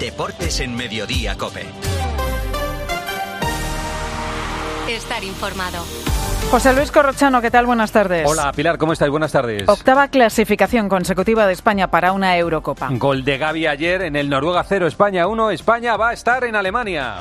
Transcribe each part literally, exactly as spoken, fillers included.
Deportes en Mediodía COPE. Estar informado. José Luis Corrochano, ¿qué tal? Buenas tardes. Hola, Pilar, ¿cómo estáis? Buenas tardes. Octava clasificación consecutiva de España para una Eurocopa. Gol de Gavi ayer en el Noruega cero, España uno. España va a estar en Alemania.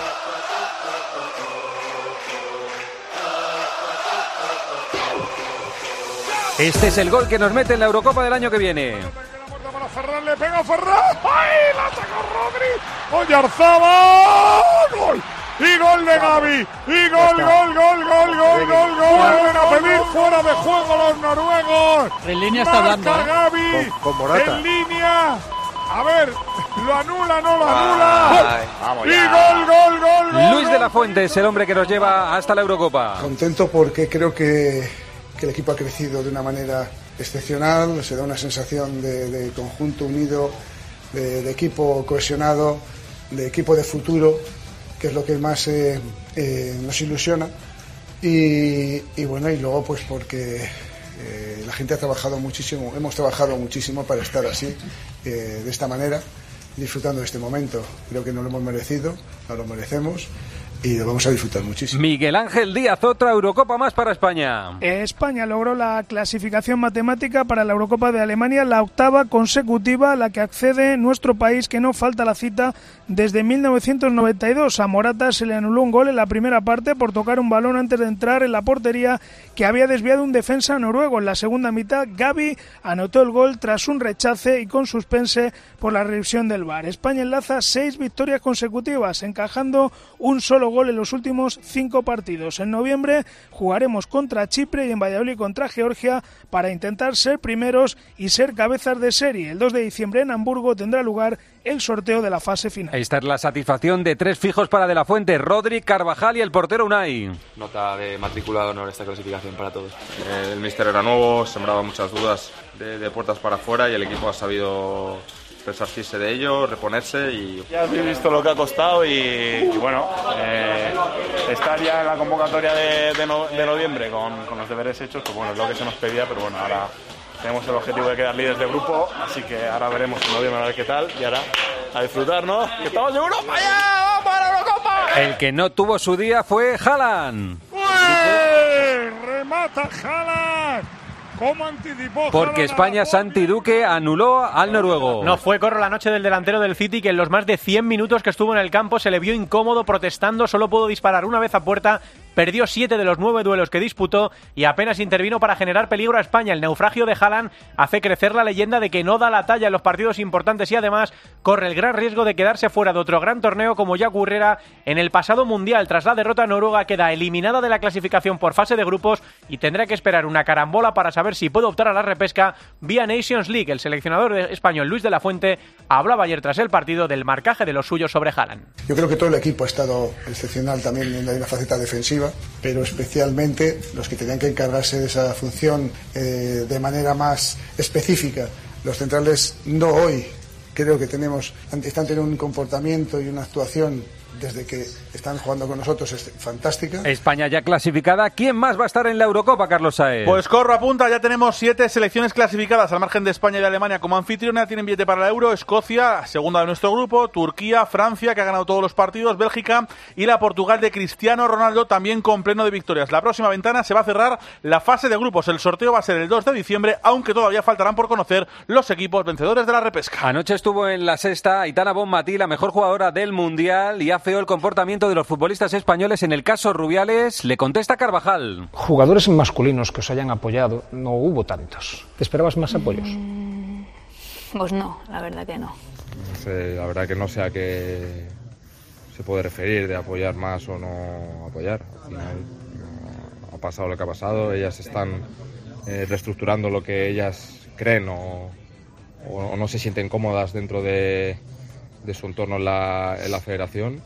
Este es el gol que nos mete en la Eurocopa del año que viene. Para Ferran, le pega a Ferran. ¡Ay! La sacó Rodri. Oyarzabal. ¡Gol! Y gol de Gavi. Y gol, gol, gol, gol, gol, gol, gol. Vuelven a pedir fuera de juego los noruegos. En línea está hablando, Marca Gavi. Con, con Morata. En línea. A ver, lo anula, no lo anula. Ay, y gol, gol, gol, gol. Luis de la Fuente es el hombre que nos lleva hasta la Eurocopa. Contento porque creo que, que el equipo ha crecido de una manera excepcional. Se da una sensación de, de conjunto unido, de, de equipo cohesionado, de equipo de futuro, que es lo que más eh, eh, nos ilusiona. Y, y bueno, y luego pues porque eh, la gente ha trabajado muchísimo, hemos trabajado muchísimo para estar así, eh, de esta manera, disfrutando de este momento. Creo que nos lo hemos merecido, nos lo merecemos y lo vamos a disfrutar muchísimo. Miguel Ángel Díaz, otra Eurocopa más para España. España logró la clasificación matemática para la Eurocopa de Alemania, la octava consecutiva a la que accede nuestro país, que no falta la cita desde mil novecientos noventa y dos. A Morata se le anuló un gol en la primera parte por tocar un balón antes de entrar en la portería que había desviado un defensa noruego. En la segunda mitad, Gavi anotó el gol tras un rechace y con suspense por la revisión del V A R. España enlaza seis victorias consecutivas, encajando un solo gol en los últimos cinco partidos. En noviembre jugaremos contra Chipre y en Valladolid contra Georgia para intentar ser primeros y ser cabezas de serie. El dos de diciembre en Hamburgo tendrá lugar el sorteo de la fase final. Esta es la satisfacción de tres fijos para De la Fuente, Rodri, Carvajal y el portero Unai. Nota de matrícula de honor esta clasificación para todos. El míster era nuevo, sembraba muchas dudas de, de puertas para afuera y el equipo ha sabido resarcirse de ello, reponerse y... Ya habéis visto lo que ha costado y, y bueno, eh, estar ya en la convocatoria de, de, no, de noviembre con, con los deberes hechos, pues bueno, es lo que se nos pedía, pero bueno, ahora tenemos el objetivo de quedar líderes de grupo, así que ahora veremos en noviembre a ver qué tal y ahora a disfrutar, ¿no? ¡Que estamos en Europa ya! ¡Vamos a la Eurocopa! El que no tuvo su día fue Haaland. ¡Ué! ¡Remata Haaland! ¿Cómo anticipó? Porque España, Santi Duque, anuló al noruego. No fue corro la noche del delantero del City, que en los más de cien minutos que estuvo en el campo se le vio incómodo protestando, solo pudo disparar una vez a puerta, perdió siete de los nueve duelos que disputó y apenas intervino para generar peligro a España. El naufragio de Haaland hace crecer la leyenda de que no da la talla en los partidos importantes y además corre el gran riesgo de quedarse fuera de otro gran torneo como ya ocurriera en el pasado Mundial. Tras la derrota, Noruega queda eliminada de la clasificación por fase de grupos y tendrá que esperar una carambola para saber si puede optar a la repesca vía Nations League. El seleccionador español Luis de la Fuente hablaba ayer tras el partido del marcaje de los suyos sobre Haaland. Yo creo que todo el equipo ha estado excepcional también en la faceta defensiva, pero especialmente los que tenían que encargarse de esa función eh, de manera más específica. Los centrales no hoy, creo que tenemos, están teniendo un comportamiento y una actuación desde que están jugando con nosotros es fantástica. España ya clasificada. ¿Quién más va a estar en la Eurocopa, Carlos Saez? Pues corro a punta, ya tenemos siete selecciones clasificadas al margen de España y de Alemania como anfitriona. Tienen billete para el Euro: Escocia, segunda de nuestro grupo, Turquía, Francia, que ha ganado todos los partidos, Bélgica y la Portugal de Cristiano Ronaldo, también con pleno de victorias. La próxima ventana se va a cerrar la fase de grupos. El sorteo va a ser el dos de diciembre, aunque todavía faltarán por conocer los equipos vencedores de la repesca. Anoche estuvo en la sexta Aitana Bonmatí, la mejor jugadora del Mundial, y ha feo el comportamiento de los futbolistas españoles. En el caso Rubiales, le contesta Carvajal. Jugadores masculinos que os hayan apoyado, no hubo tantos. ¿Te esperabas más apoyos? Mm, pues no, la verdad que no. No sé, la verdad que no sé a qué se puede referir de apoyar más o no apoyar. Al final no, ha pasado lo que ha pasado, ellas están eh, reestructurando lo que ellas creen o, o, o no se sienten cómodas dentro de, de su entorno en la, en la federación.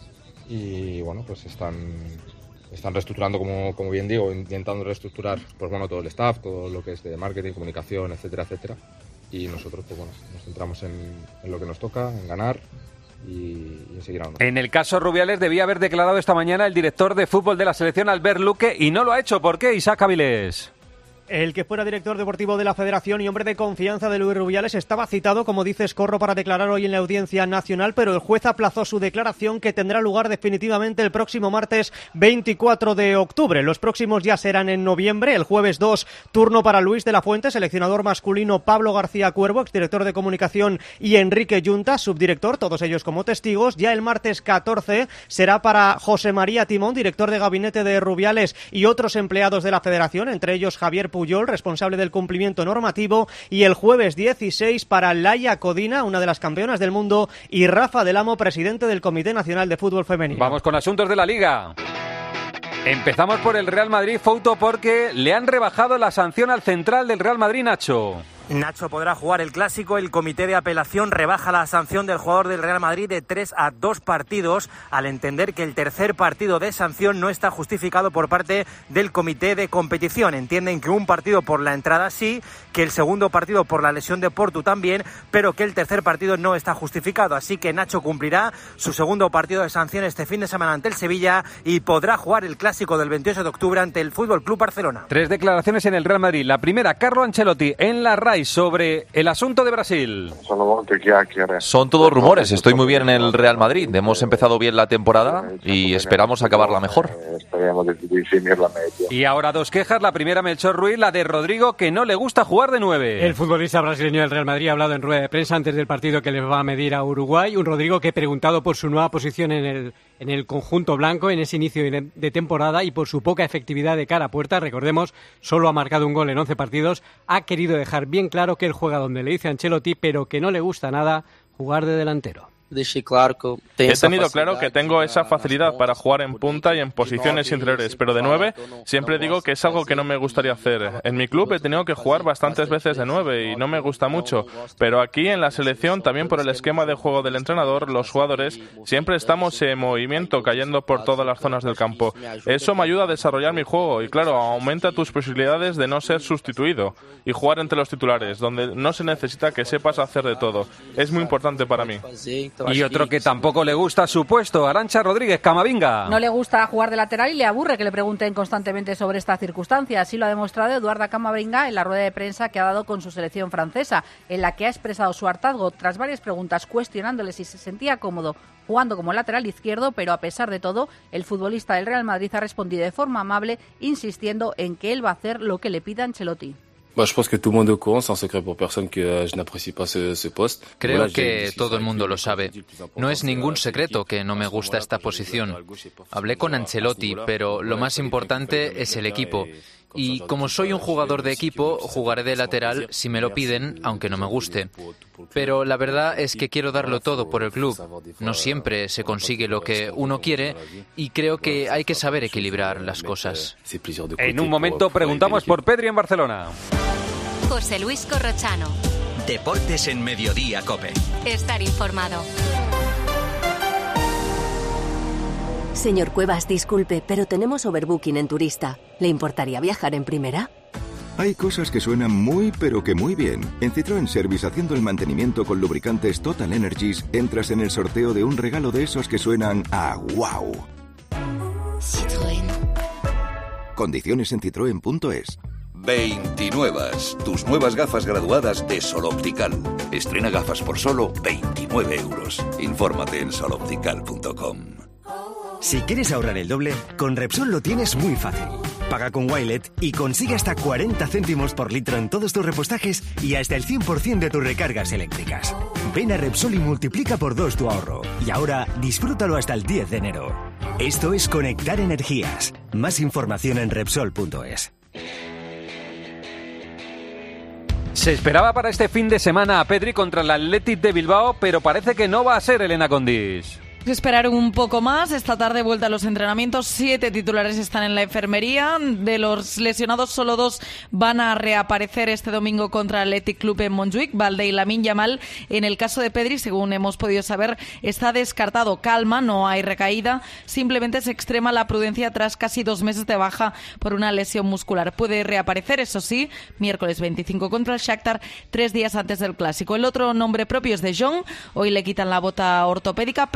Y bueno, pues están, están reestructurando, como, como bien digo, intentando reestructurar pues bueno, todo el staff, todo lo que es de marketing, comunicación, etcétera, etcétera. Y nosotros pues bueno, nos centramos en, en lo que nos toca, en ganar y, y en seguir avanzando. En el caso Rubiales debía haber declarado esta mañana el director de fútbol de la selección, Albert Luque, y no lo ha hecho. ¿Por qué, Isaac Avilés? El que fuera director deportivo de la Federación y hombre de confianza de Luis Rubiales estaba citado, como dice Escorro, para declarar hoy en la Audiencia Nacional, pero el juez aplazó su declaración, que tendrá lugar definitivamente el próximo martes veinticuatro de octubre. Los próximos ya serán en noviembre. El jueves dos, turno para Luis de la Fuente, seleccionador masculino Pablo García Cuervo, exdirector de comunicación, y Enrique Yunta, subdirector, todos ellos como testigos. Ya el martes catorce será para José María Timón, director de gabinete de Rubiales, y otros empleados de la Federación, entre ellos Javier Puyol, responsable del cumplimiento normativo, y el jueves dieciséis para Laia Codina, una de las campeonas del mundo, y Rafa del Amo, presidente del Comité Nacional de Fútbol Femenino. Vamos con asuntos de la Liga. Empezamos por el Real Madrid, Fouto, porque le han rebajado la sanción al central del Real Madrid, Nacho. Nacho podrá jugar el Clásico. El comité de apelación rebaja la sanción del jugador del Real Madrid de tres a dos partidos, al entender que el tercer partido de sanción no está justificado por parte del comité de competición. Entienden que un partido por la entrada sí, que el segundo partido por la lesión de Portu también, pero que el tercer partido no está justificado. Así que Nacho cumplirá su segundo partido de sanción este fin de semana ante el Sevilla y podrá jugar el Clásico del veintiocho de octubre ante el F C Barcelona. Tres declaraciones en el Real Madrid. La primera, Carlo Ancelotti en la R A I sobre el asunto de Brasil. Son todos rumores. Estoy muy bien en el Real Madrid. Hemos empezado bien la temporada y esperamos acabarla mejor. Y ahora dos quejas. La primera, Melchor Ruiz, la de Rodrigo, que no le gusta jugar de nueve. El futbolista brasileño del Real Madrid ha hablado en rueda de prensa antes del partido que le va a medir a Uruguay. Un Rodrigo que, preguntado por su nueva posición en el, en el conjunto blanco en ese inicio de temporada y por su poca efectividad de cara a puerta, recordemos, solo ha marcado un gol en once partidos, ha querido dejar bien claro que él juega donde le dice Ancelotti, pero que no le gusta nada jugar de delantero. He tenido claro que tengo esa facilidad para jugar en punta y en posiciones interiores, pero de nueve siempre digo que es algo que no me gustaría hacer. En mi club he tenido que jugar bastantes veces de nueve y no me gusta mucho, pero aquí en la selección, también por el esquema de juego del entrenador, los jugadores siempre estamos en movimiento, cayendo por todas las zonas del campo. Eso me ayuda a desarrollar mi juego y, claro, aumenta tus posibilidades de no ser sustituido y jugar entre los titulares, donde no se necesita que sepas hacer de todo. Es muy importante para mí. Y otro que tampoco le gusta su puesto, Arantxa Rodríguez, Camavinga. No le gusta jugar de lateral y le aburre que le pregunten constantemente sobre esta circunstancia. Así lo ha demostrado Eduarda Camavinga en la rueda de prensa que ha dado con su selección francesa, en la que ha expresado su hartazgo tras varias preguntas cuestionándole si se sentía cómodo jugando como lateral izquierdo, pero a pesar de todo, el futbolista del Real Madrid ha respondido de forma amable, insistiendo en que él va a hacer lo que le pida Ancelotti. Creo que todo el mundo lo sabe. No es ningún secreto que no me gusta esta posición. Hablé con Ancelotti, pero lo más importante es el equipo. Y como soy un jugador de equipo, jugaré de lateral si me lo piden, aunque no me guste. Pero la verdad es que quiero darlo todo por el club. No siempre se consigue lo que uno quiere y creo que hay que saber equilibrar las cosas. En un momento preguntamos por Pedri en Barcelona. José Luis Corrochano. Deportes en Mediodía COPE. Estar informado. Señor Cuevas, disculpe, pero tenemos overbooking en turista. ¿Le importaría viajar en primera? Hay cosas que suenan muy, pero que muy bien. En Citroën Service, haciendo el mantenimiento con lubricantes Total Energies, entras en el sorteo de un regalo de esos que suenan a wow. Citroën. Condiciones en citroen punto es. veintinuevas, tus nuevas gafas graduadas de Sol Optical. Estrena gafas por solo veintinueve euros. Infórmate en sol optical punto com. Si quieres ahorrar el doble, con Repsol lo tienes muy fácil. Paga con Wilet y consigue hasta cuarenta céntimos por litro en todos tus repostajes y hasta el cien por ciento de tus recargas eléctricas. Ven a Repsol y multiplica por dos tu ahorro. Y ahora, disfrútalo hasta el diez de enero. Esto es Conectar Energías. Más información en Repsol punto es. Se esperaba para este fin de semana a Pedri contra el Athletic de Bilbao, pero parece que no va a ser, Elena Condis. Esperar un poco más. Esta tarde vuelta a los entrenamientos. Siete titulares están en la enfermería. De los lesionados, solo dos van a reaparecer este domingo contra el Athletic Club en Montjuic, Balde y Lamine Yamal. En el caso de Pedri, según hemos podido saber, está descartado. Calma, no hay recaída. Simplemente se extrema la prudencia tras casi dos meses de baja por una lesión muscular. Puede reaparecer, eso sí, miércoles veinticinco contra el Shakhtar, tres días antes del Clásico. El otro nombre propio es De Jong. Hoy le quitan la bota ortopédica. Prácticamente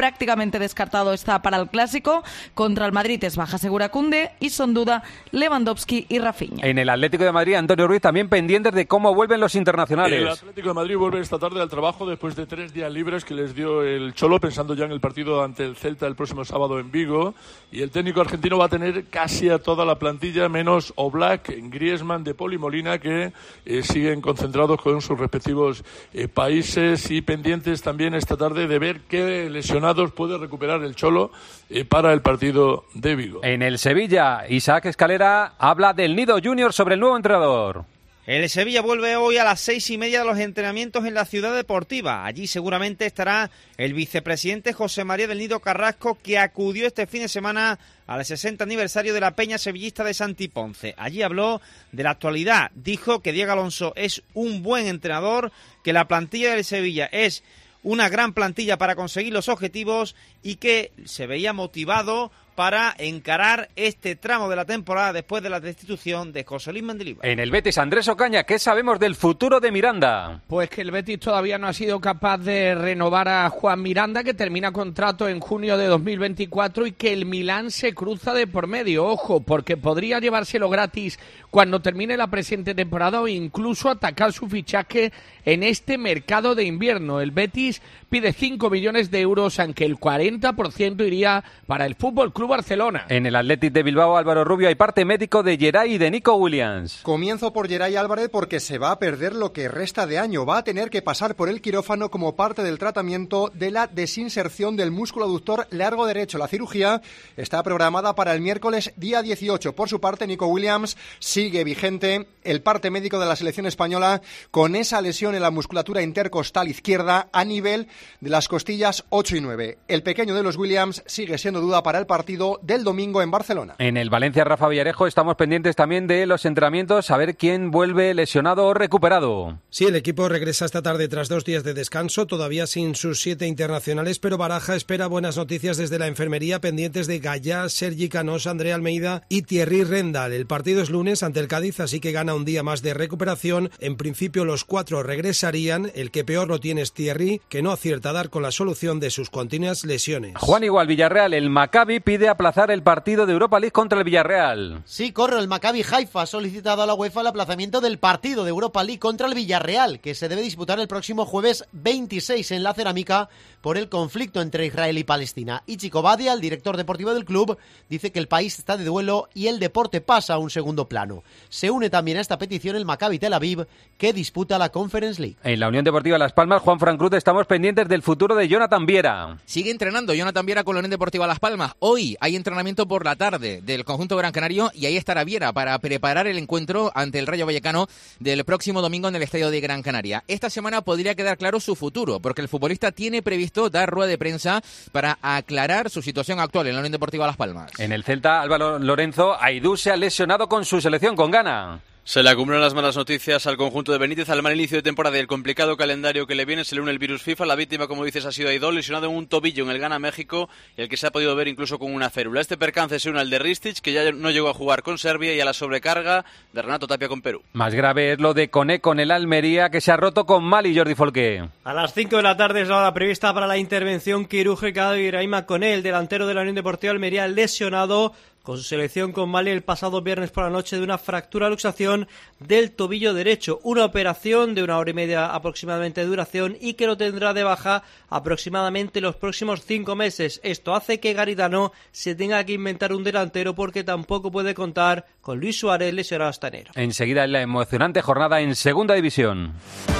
prácticamente descartado está para el Clásico. Contra el Madrid es baja segura Koundé y son duda Lewandowski y Rafinha. En el Atlético de Madrid, Antonio Ruiz, también pendientes de cómo vuelven los internacionales. El Atlético de Madrid vuelve esta tarde al trabajo después de tres días libres que les dio el Cholo, pensando ya en el partido ante el Celta el próximo sábado en Vigo. Y el técnico argentino va a tener casi a toda la plantilla, menos Oblak, Griezmann, De Paul y Molina, que eh, siguen concentrados con sus respectivos eh, países, y pendientes también esta tarde de ver qué lesionados puede recuperar el Cholo eh, para el partido de Vigo. En el Sevilla, Isaac Escalera habla del Nido Junior sobre el nuevo entrenador. El Sevilla vuelve hoy a las seis y media de los entrenamientos en la Ciudad Deportiva. Allí seguramente estará el vicepresidente José María del Nido Carrasco, que acudió este fin de semana al sesenta aniversario de la Peña Sevillista de Santi Ponce. Allí habló de la actualidad. Dijo que Diego Alonso es un buen entrenador, que la plantilla del Sevilla es una gran plantilla para conseguir los objetivos y que se veía motivado para encarar este tramo de la temporada después de la destitución de José Luis Mendilibar. En el Betis, Andrés Ocaña, ¿qué sabemos del futuro de Miranda? Pues que el Betis todavía no ha sido capaz de renovar a Juan Miranda, que termina contrato en junio de dos mil veinticuatro, y que el Milán se cruza de por medio. Ojo, porque podría llevárselo gratis cuando termine la presente temporada o incluso atacar su fichaje en este mercado de invierno. El Betis pide cinco millones de euros, aunque el cuarenta por ciento iría para el Fútbol Club Barcelona. En el Athletic de Bilbao, Álvaro Rubio, hay parte médico de Geray y de Nico Williams. Comienzo por Geray Álvarez porque se va a perder lo que resta de año. Va a tener que pasar por el quirófano como parte del tratamiento de la desinserción del músculo aductor largo derecho. La cirugía está programada para el miércoles día dieciocho. Por su parte, Nico Williams sigue vigente el parte médico de la selección española con esa lesión en la musculatura intercostal izquierda a nivel de las costillas ocho y nueve. El pequeño de los Williams sigue siendo duda para el partido del domingo en Barcelona. En el Valencia, Rafa Villarejo, estamos pendientes también de los entrenamientos, a ver quién vuelve lesionado o recuperado. Sí, el equipo regresa esta tarde tras dos días de descanso, todavía sin sus siete internacionales, pero Baraja espera buenas noticias desde la enfermería, pendientes de Gallá, Sergi Canós, André Almeida y Thierry Rendal. El partido es lunes ante el Cádiz, así que gana un día más de recuperación. En principio los cuatro regresarían, el que peor lo tiene es Thierry, que no acierta a dar con la solución de sus continuas lesiones. Juan, igual Villarreal, el Maccabi pide aplazar el partido de Europa League contra el Villarreal. Sí, corro, el Maccabi Haifa ha solicitado a la UEFA el aplazamiento del partido de Europa League contra el Villarreal, que se debe disputar el próximo jueves veintiséis en la Cerámica por el conflicto entre Israel y Palestina. Ichiko Badia, el director deportivo del club, dice que el país está de duelo y el deporte pasa a un segundo plano. Se une también a esta petición el Maccabi Tel Aviv, que disputa la Conference League. En la Unión Deportiva Las Palmas, Juan Fran Cruz, estamos pendientes del futuro de Jonathan Viera. Sigue entrenando Jonathan Viera con la Unión Deportiva Las Palmas. Hoy hay entrenamiento por la tarde del conjunto gran canario y ahí estará Viera para preparar el encuentro ante el Rayo Vallecano del próximo domingo en el estadio de Gran Canaria. Esta semana podría quedar claro su futuro, porque el futbolista tiene previsto dar rueda de prensa para aclarar su situación actual en la Unión Deportiva Las Palmas. En el Celta, Álvaro Lorenzo, Aidú se ha lesionado con su selección con Ghana. Se le acumulan las malas noticias al conjunto de Benítez al mal inicio de temporada y el complicado calendario que le viene. Se le une el virus FIFA. La víctima, como dices, ha sido Aidó, lesionado en un tobillo en el Ghana-México, y el que se ha podido ver incluso con una férula. Este percance se une al de Ristich, que ya no llegó a jugar con Serbia, y a la sobrecarga de Renato Tapia con Perú. Más grave es lo de Koné con el Almería, que se ha roto con Mali, Jordi Folqué. A las cinco de la tarde es la hora prevista para la intervención quirúrgica de Ibrahima Koné, el delantero de la Unión Deportiva Almería, lesionado con su selección con Mali el pasado viernes por la noche de una fractura luxación del tobillo derecho. Una operación de una hora y media aproximadamente de duración y que lo tendrá de baja aproximadamente los próximos cinco meses. Esto hace que Garitano se tenga que inventar un delantero porque tampoco puede contar con Luis Suárez, lesionado hasta enero. Enseguida en la emocionante jornada en Segunda División.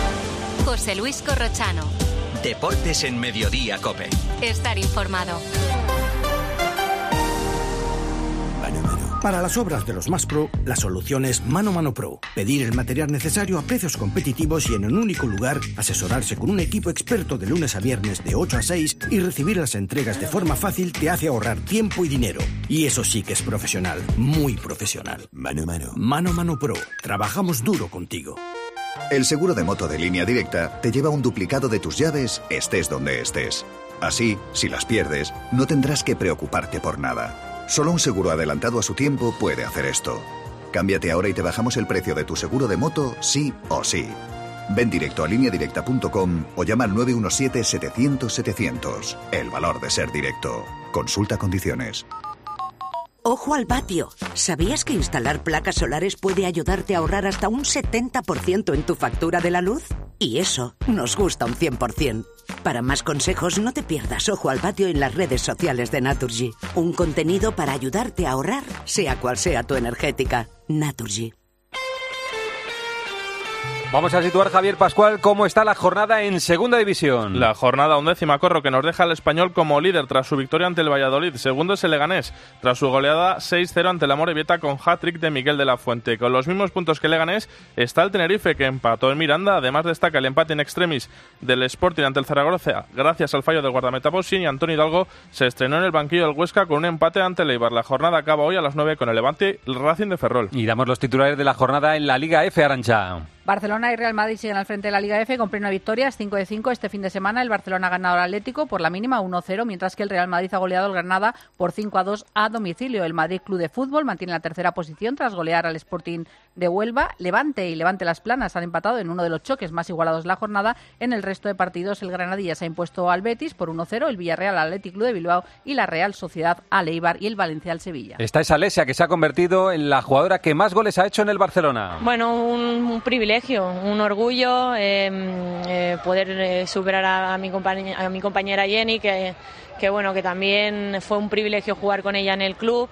José Luis Corrochano. Deportes en Mediodía COPE. Estar informado. Para las obras de los más pro, la solución es Mano Mano Pro. Pedir el material necesario a precios competitivos y en un único lugar, asesorarse con un equipo experto de lunes a viernes de ocho a seis y recibir las entregas de forma fácil te hace ahorrar tiempo y dinero. Y eso sí que es profesional, muy profesional. Mano Mano. Mano Mano Pro. Trabajamos duro contigo. El seguro de moto de Línea Directa te lleva un duplicado de tus llaves, estés donde estés. Así, si las pierdes, no tendrás que preocuparte por nada. Solo un seguro adelantado a su tiempo puede hacer esto. Cámbiate ahora y te bajamos el precio de tu seguro de moto, sí o sí. Ven directo a línea directa punto com o llama al nueve uno siete setecientos setecientos. El valor de ser directo. Consulta condiciones. Ojo al patio. ¿Sabías que instalar placas solares puede ayudarte a ahorrar hasta un setenta por ciento en tu factura de la luz? Y eso nos gusta un cien por ciento. Para más consejos, no te pierdas Ojo al patio en las redes sociales de Naturgy. Un contenido para ayudarte a ahorrar, sea cual sea tu energética. Naturgy. Vamos a situar, Javier Pascual, cómo está la jornada en Segunda División. La jornada undécima, Corro, que nos deja al Español como líder tras su victoria ante el Valladolid. Segundo es el Leganés, tras su goleada seis cero ante el Amorebieta con hat-trick de Miguel de la Fuente. Con los mismos puntos que el Leganés está el Tenerife, que empató en Miranda. Además destaca el empate en extremis del Sporting ante el Zaragoza, gracias al fallo del guardameta Posin, y Antonio Hidalgo se estrenó en el banquillo del Huesca con un empate ante el Eibar. La jornada acaba hoy a las nueve con el Levante y el Racing de Ferrol. Y damos los titulares de la jornada en la Liga F, Arantxa. Barcelona y Real Madrid siguen al frente de la Liga F con plena victorias, cinco de cinco. Este fin de semana el Barcelona ha ganado al Atlético por la mínima uno cero, mientras que el Real Madrid ha goleado al Granada por cinco a dos a domicilio. El Madrid Club de Fútbol mantiene la tercera posición tras golear al Sporting de Huelva. Levante y Levante Las Planas han empatado en uno de los choques más igualados de la jornada. En el resto de partidos el Granadilla se ha impuesto al Betis por uno cero, el Villarreal al Athletic Club de Bilbao y la Real Sociedad al Eibar y el Valencia al Sevilla. Está esa Alesia, que se ha convertido en la jugadora que más goles ha hecho en el Barcelona. Bueno, un, un privilegio, un orgullo eh, eh, poder eh, superar a, a, mi compañera, a mi compañera Jenny, que, que bueno, que también fue un privilegio jugar con ella en el club.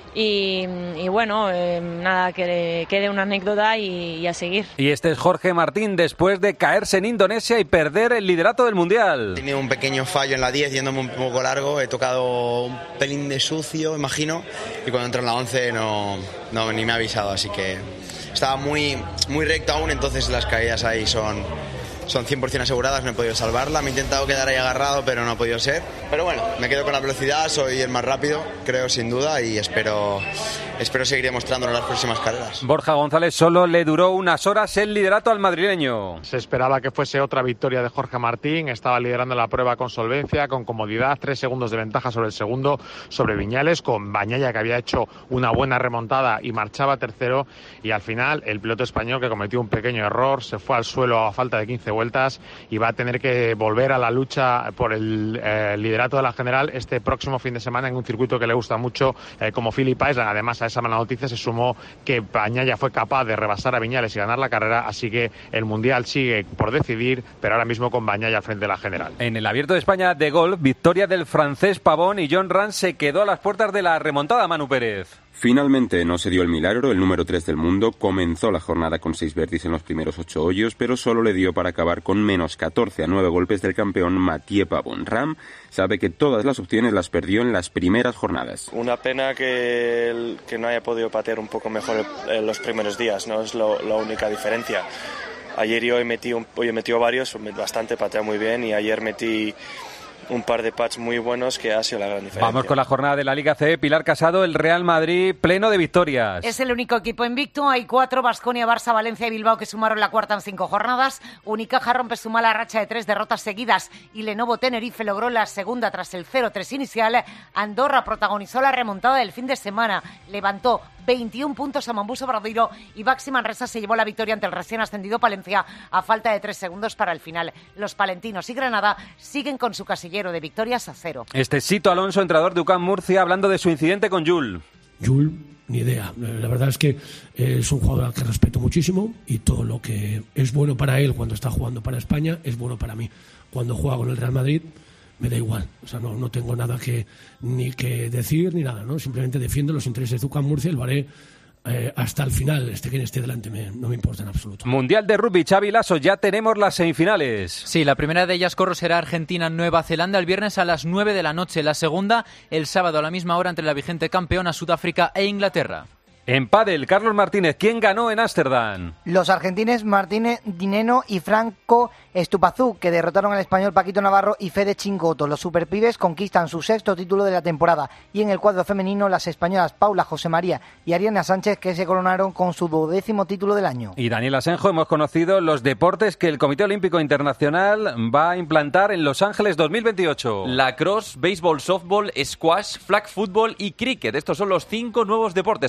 Y, y bueno, eh, nada, que quede una anécdota y, y a seguir. Y este es Jorge Martín, después de caerse en Indonesia y perder el liderato del Mundial. He tenido un pequeño fallo en la diez, yéndome un poco largo, he tocado un pelín de sucio, imagino, y cuando entro en la once no, no ni me ha avisado, así que estaba muy, muy recto aún, entonces las caídas ahí son... Son cien por ciento aseguradas, no he podido salvarla. Me he intentado quedar ahí agarrado, pero no ha podido ser. Pero bueno, me quedo con la velocidad, soy el más rápido, creo, sin duda, y espero, espero seguir demostrándolo en las próximas carreras. Borja González solo le duró unas horas el liderato al madrileño. Se esperaba que fuese otra victoria de Jorge Martín. Estaba liderando la prueba con solvencia, con comodidad, tres segundos de ventaja sobre el segundo, sobre Viñales, con Bañaya, que había hecho una buena remontada y marchaba tercero. Y al final, el piloto español, que cometió un pequeño error, se fue al suelo a falta de quince vueltas y va a tener que volver a la lucha por el eh, liderato de la general este próximo fin de semana en un circuito que le gusta mucho eh, como Phillip Island. Además, a esa mala noticia se sumó que Bañaya fue capaz de rebasar a Viñales y ganar la carrera, así que el Mundial sigue por decidir, pero ahora mismo con Bañaya al frente de la general. En el Abierto de España de golf, victoria del francés Pavón, y John Ram se quedó a las puertas de la remontada. Manu Pérez. Finalmente no se dio el milagro. El número tres del mundo comenzó la jornada con seis birdies en los primeros ocho hoyos, pero solo le dio para acabar con menos catorce a nueve golpes del campeón Mathieu Pavón. Ram sabe que todas las opciones las perdió en las primeras jornadas. Una pena que, el, que no haya podido patear un poco mejor en los primeros días, no es lo, la única diferencia. Ayer y hoy metí, un, hoy he metido varios, bastante, patea muy bien, y ayer metí un par de pats muy buenos que ha sido la gran diferencia. Vamos con la jornada de la Liga C. Pilar Casado, el Real Madrid pleno de victorias. Es el único equipo invicto. Hay cuatro: Baskonia, Barça, Valencia y Bilbao, que sumaron la cuarta en cinco jornadas. Unicaja rompe su mala racha de tres derrotas seguidas y Lenovo Tenerife logró la segunda tras el cero tres inicial. Andorra protagonizó la remontada del fin de semana. Levantó veintiún puntos a Mambuso Bradoiro y Baxi Manresa se llevó la victoria ante el recién ascendido Palencia a falta de tres segundos para el final. Los palentinos y Granada siguen con su casillero de victorias a cero. Este es Sito Alonso, entrenador de U C A M Murcia, hablando de su incidente con Jul. Jul, ni idea. La verdad es que es un jugador que respeto muchísimo y todo lo que es bueno para él cuando está jugando para España es bueno para mí. Cuando juega con el Real Madrid me da igual, o sea, no, no tengo nada que ni que decir ni nada, ¿no? Simplemente defiendo los intereses de U C A M Murcia y lo haré Eh, hasta el final, este quien esté delante, me, no me importa en absoluto. Mundial de Rugby, Xavi Lasso, ya tenemos las semifinales. Sí, la primera de ellas, Corro, será Argentina-Nueva Zelanda el viernes a las nueve de la noche. La segunda, el sábado a la misma hora, entre la vigente campeona Sudáfrica e Inglaterra. En pádel, Carlos Martínez, ¿quién ganó en Ámsterdam? Los argentines Martínez Dineno y Franco Estupazú, que derrotaron al español Paquito Navarro y Fede Chingoto. Los superpibes conquistan su sexto título de la temporada. Y en el cuadro femenino, las españolas Paula José María y Ariana Sánchez, que se coronaron con su duodécimo título del año. Y Daniel Asenjo, hemos conocido los deportes que el Comité Olímpico Internacional va a implantar en Los Ángeles dos mil veintiocho. Lacrosse, béisbol, softball, squash, flag football y cricket. Estos son los cinco nuevos deportes que el Comité Olímpico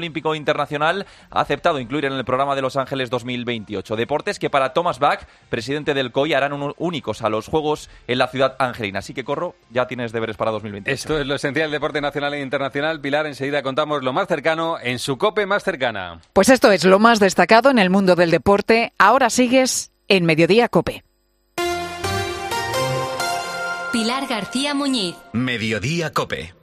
Olímpico Internacional ha aceptado incluir en el programa de Los Ángeles dos mil veintiocho. Deportes que para Thomas Bach, presidente del C O I, harán un, únicos a los Juegos en la ciudad angelina. Así que, Corro, ya tienes deberes para dos mil veintiocho. Esto es lo esencial del deporte nacional e internacional. Pilar, enseguida contamos lo más cercano en su COPE más cercana. Pues esto es lo más destacado en el mundo del deporte. Ahora sigues en Mediodía COPE. Pilar García Muñiz. Mediodía COPE.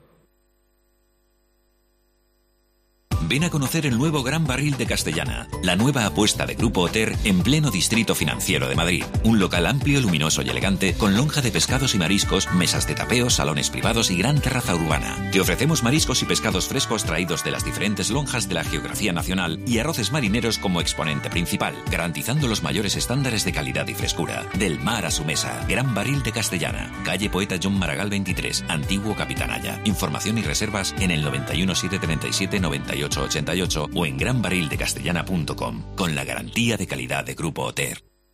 Ven a conocer el nuevo Gran Barril de Castellana, la nueva apuesta de Grupo Oter en pleno distrito financiero de Madrid. Un local amplio, luminoso y elegante, con lonja de pescados y mariscos, mesas de tapeo, salones privados y gran terraza urbana. Te ofrecemos mariscos y pescados frescos traídos de las diferentes lonjas de la geografía nacional y arroces marineros como exponente principal, garantizando los mayores estándares de calidad y frescura. Del mar a su mesa, Gran Barril de Castellana, calle Poeta John Maragall veintitrés, Antiguo Capitanaya. Información y reservas en el noventa y uno, setecientos treinta y siete, noventa y ocho ochenta y ocho o en gran barril de castellana punto com, con la garantía de calidad de Grupo Oter.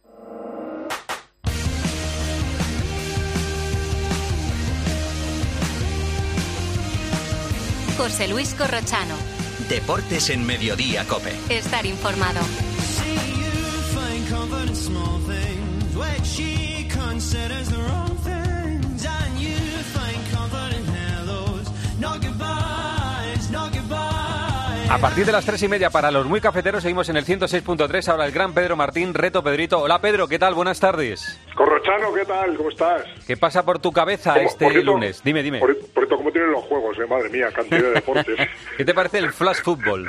José Luis Corrochano. Deportes en Mediodía COPE. Estar informado. A partir de las tres y media para los muy cafeteros seguimos en el ciento seis punto tres. Ahora el gran Pedro Martín, Reto Pedrito. Hola Pedro, ¿qué tal? Buenas tardes. Corrochano, ¿qué tal? ¿Cómo estás? ¿Qué pasa por tu cabeza ¿Cómo, este por cierto, lunes? Dime, dime. Por, por esto, ¿cómo tienen los juegos? Eh? Madre mía, cantidad de deportes. ¿Qué te parece el flash fútbol?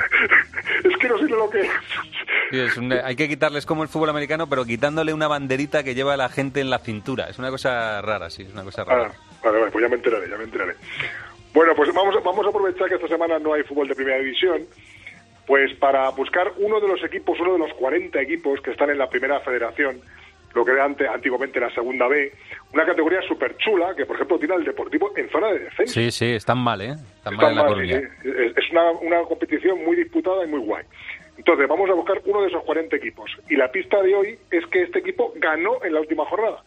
Es que no sé lo que es. Sí, es un, hay que quitarles como el fútbol americano, pero quitándole una banderita que lleva la gente en la cintura. Es una cosa rara, sí, es una cosa rara. Ah, vale, vale, pues ya me enteraré, ya me enteraré. Bueno, pues vamos, vamos a aprovechar que esta semana no hay fútbol de primera división, pues para buscar uno de los equipos, uno de los cuarenta equipos que están en la primera federación, lo que era antes, antiguamente la segunda B, una categoría súper chula que, por ejemplo, tiene al Deportivo en zona de descenso. Sí, sí, están mal, ¿eh? Están, Están mal en la mal, Coruña. sí, sí. Es una, una competición muy disputada y muy guay. Entonces, vamos a buscar uno de esos cuarenta equipos. Y la pista de hoy es que este equipo ganó en la última jornada.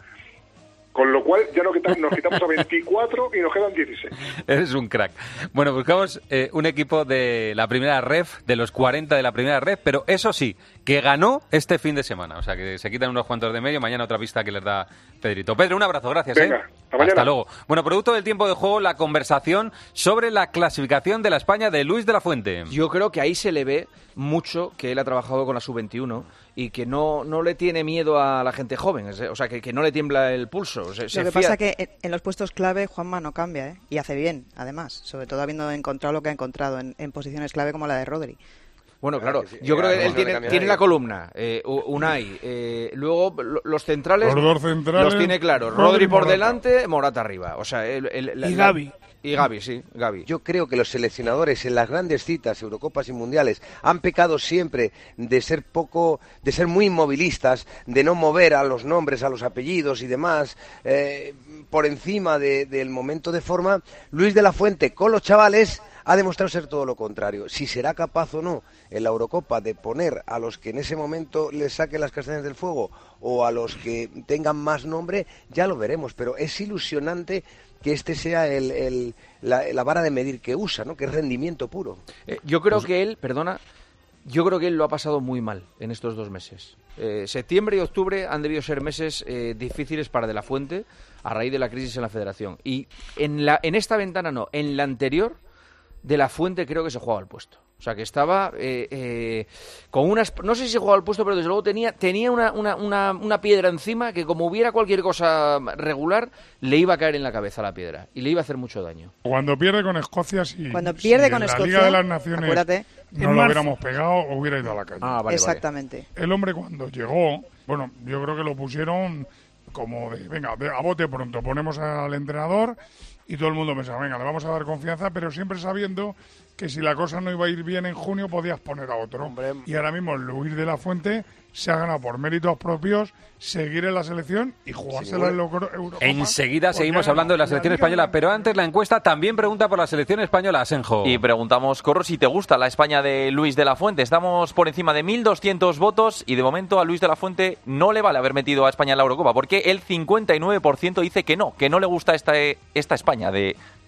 Con lo cual ya nos quitamos, nos quitamos a veinticuatro y nos quedan dieciséis. Eres un crack. Bueno, buscamos eh, un equipo de la primera ref, de los cuarenta de la primera ref, pero eso sí, que ganó este fin de semana. O sea, que se quitan unos cuantos de medio. Mañana otra pista que les da Pedrito. Pedro, un abrazo, gracias. Venga, ¿eh? hasta mañana. Hasta luego. Bueno, producto del tiempo de juego, la conversación sobre la clasificación de la España de Luis de la Fuente. Yo creo que ahí se le ve mucho que él ha trabajado con la sub veintiuno y que no, no le tiene miedo a la gente joven, o sea, que, que no le tiembla el pulso. Se, Lo se que fía... pasa es que en los puestos clave Juanma no cambia, ¿eh? Y hace bien, además, sobre todo habiendo encontrado lo que ha encontrado en, en posiciones clave como la de Rodri. Bueno, claro, yo creo que él tiene, tiene la columna, eh, Unai, eh, luego los centrales, los dos centrales los tiene claros, Rodri, Rodri por Morata. Delante, Morata arriba, o sea, el, el, la, y Gavi. La... Y Gavi, sí, Gavi. Yo creo que los seleccionadores en las grandes citas, Eurocopas y Mundiales, han pecado siempre de ser poco, de ser muy inmovilistas, de no mover a los nombres, a los apellidos y demás, eh, por encima de, del momento de forma. Luis de la Fuente, con los chavales, ha demostrado ser todo lo contrario. Si será capaz o no en la Eurocopa de poner a los que en ese momento les saquen las castañas del fuego o a los que tengan más nombre, ya lo veremos, pero es ilusionante que este sea el, el, la, la vara de medir que usa, ¿no? Que es rendimiento puro. Eh, yo creo pues... que él, perdona, yo creo que él lo ha pasado muy mal en estos dos meses. Eh, septiembre y octubre han debido ser meses eh, difíciles para De la Fuente a raíz de la crisis en la Federación. Y en, la, en esta ventana no, en la anterior, De la Fuente creo que se jugaba el puesto. O sea, que estaba eh, eh, con unas... No sé si se jugaba el puesto, pero desde luego tenía, tenía una, una, una, una piedra encima que como hubiera cualquier cosa regular, le iba a caer en la cabeza la piedra y le iba a hacer mucho daño. Cuando pierde con Escocia, sí. Cuando pierde si con en Escocia, la Liga de las Naciones acuérdate, no lo hubiéramos pegado, hubiera ido a la calle. Ah, vale, exactamente. Vale. El hombre cuando llegó, bueno, yo creo que lo pusieron como de, venga, de, a bote pronto, ponemos al entrenador y todo el mundo pensaba, venga, le vamos a dar confianza, pero siempre sabiendo que si la cosa no iba a ir bien en junio podías poner a otro. Hombre. Y ahora mismo Luis de la Fuente se ha ganado por méritos propios seguir en la selección y jugársela sí, en la Eurocopa. Enseguida seguimos hablando de la selección española, pero antes la encuesta también pregunta por la selección española, Asenjo. Y preguntamos, Corro, si te gusta la España de Luis de la Fuente. Estamos por encima de mil doscientos votos y de momento a Luis de la Fuente no le vale haber metido a España en la Eurocopa, porque el cincuenta y nueve por ciento dice que no, que no le gusta esta, esta España de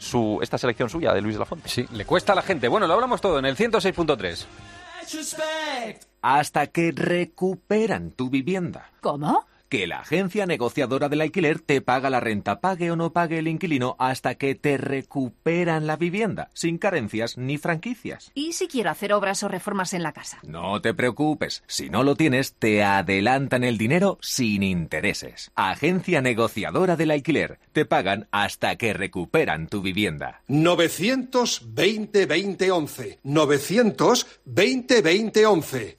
su esta selección suya de Luis de la Fuente. Sí, le cuesta a la gente. Bueno, lo hablamos todo en el ciento seis punto tres. Hasta que recuperan tu vivienda. ¿Cómo? Que la agencia negociadora del alquiler te paga la renta, pague o no pague el inquilino, hasta que te recuperan la vivienda, sin carencias ni franquicias. ¿Y si quiero hacer obras o reformas en la casa? No te preocupes, si no lo tienes, te adelantan el dinero sin intereses. Agencia negociadora del alquiler, te pagan hasta que recuperan tu vivienda. novecientos veinte veinte once. novecientos veinte veinte once.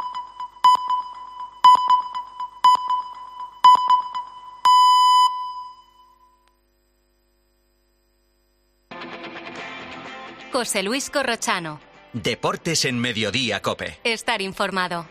José Luis Corrochano. Deportes en Mediodía COPE. Estar informado.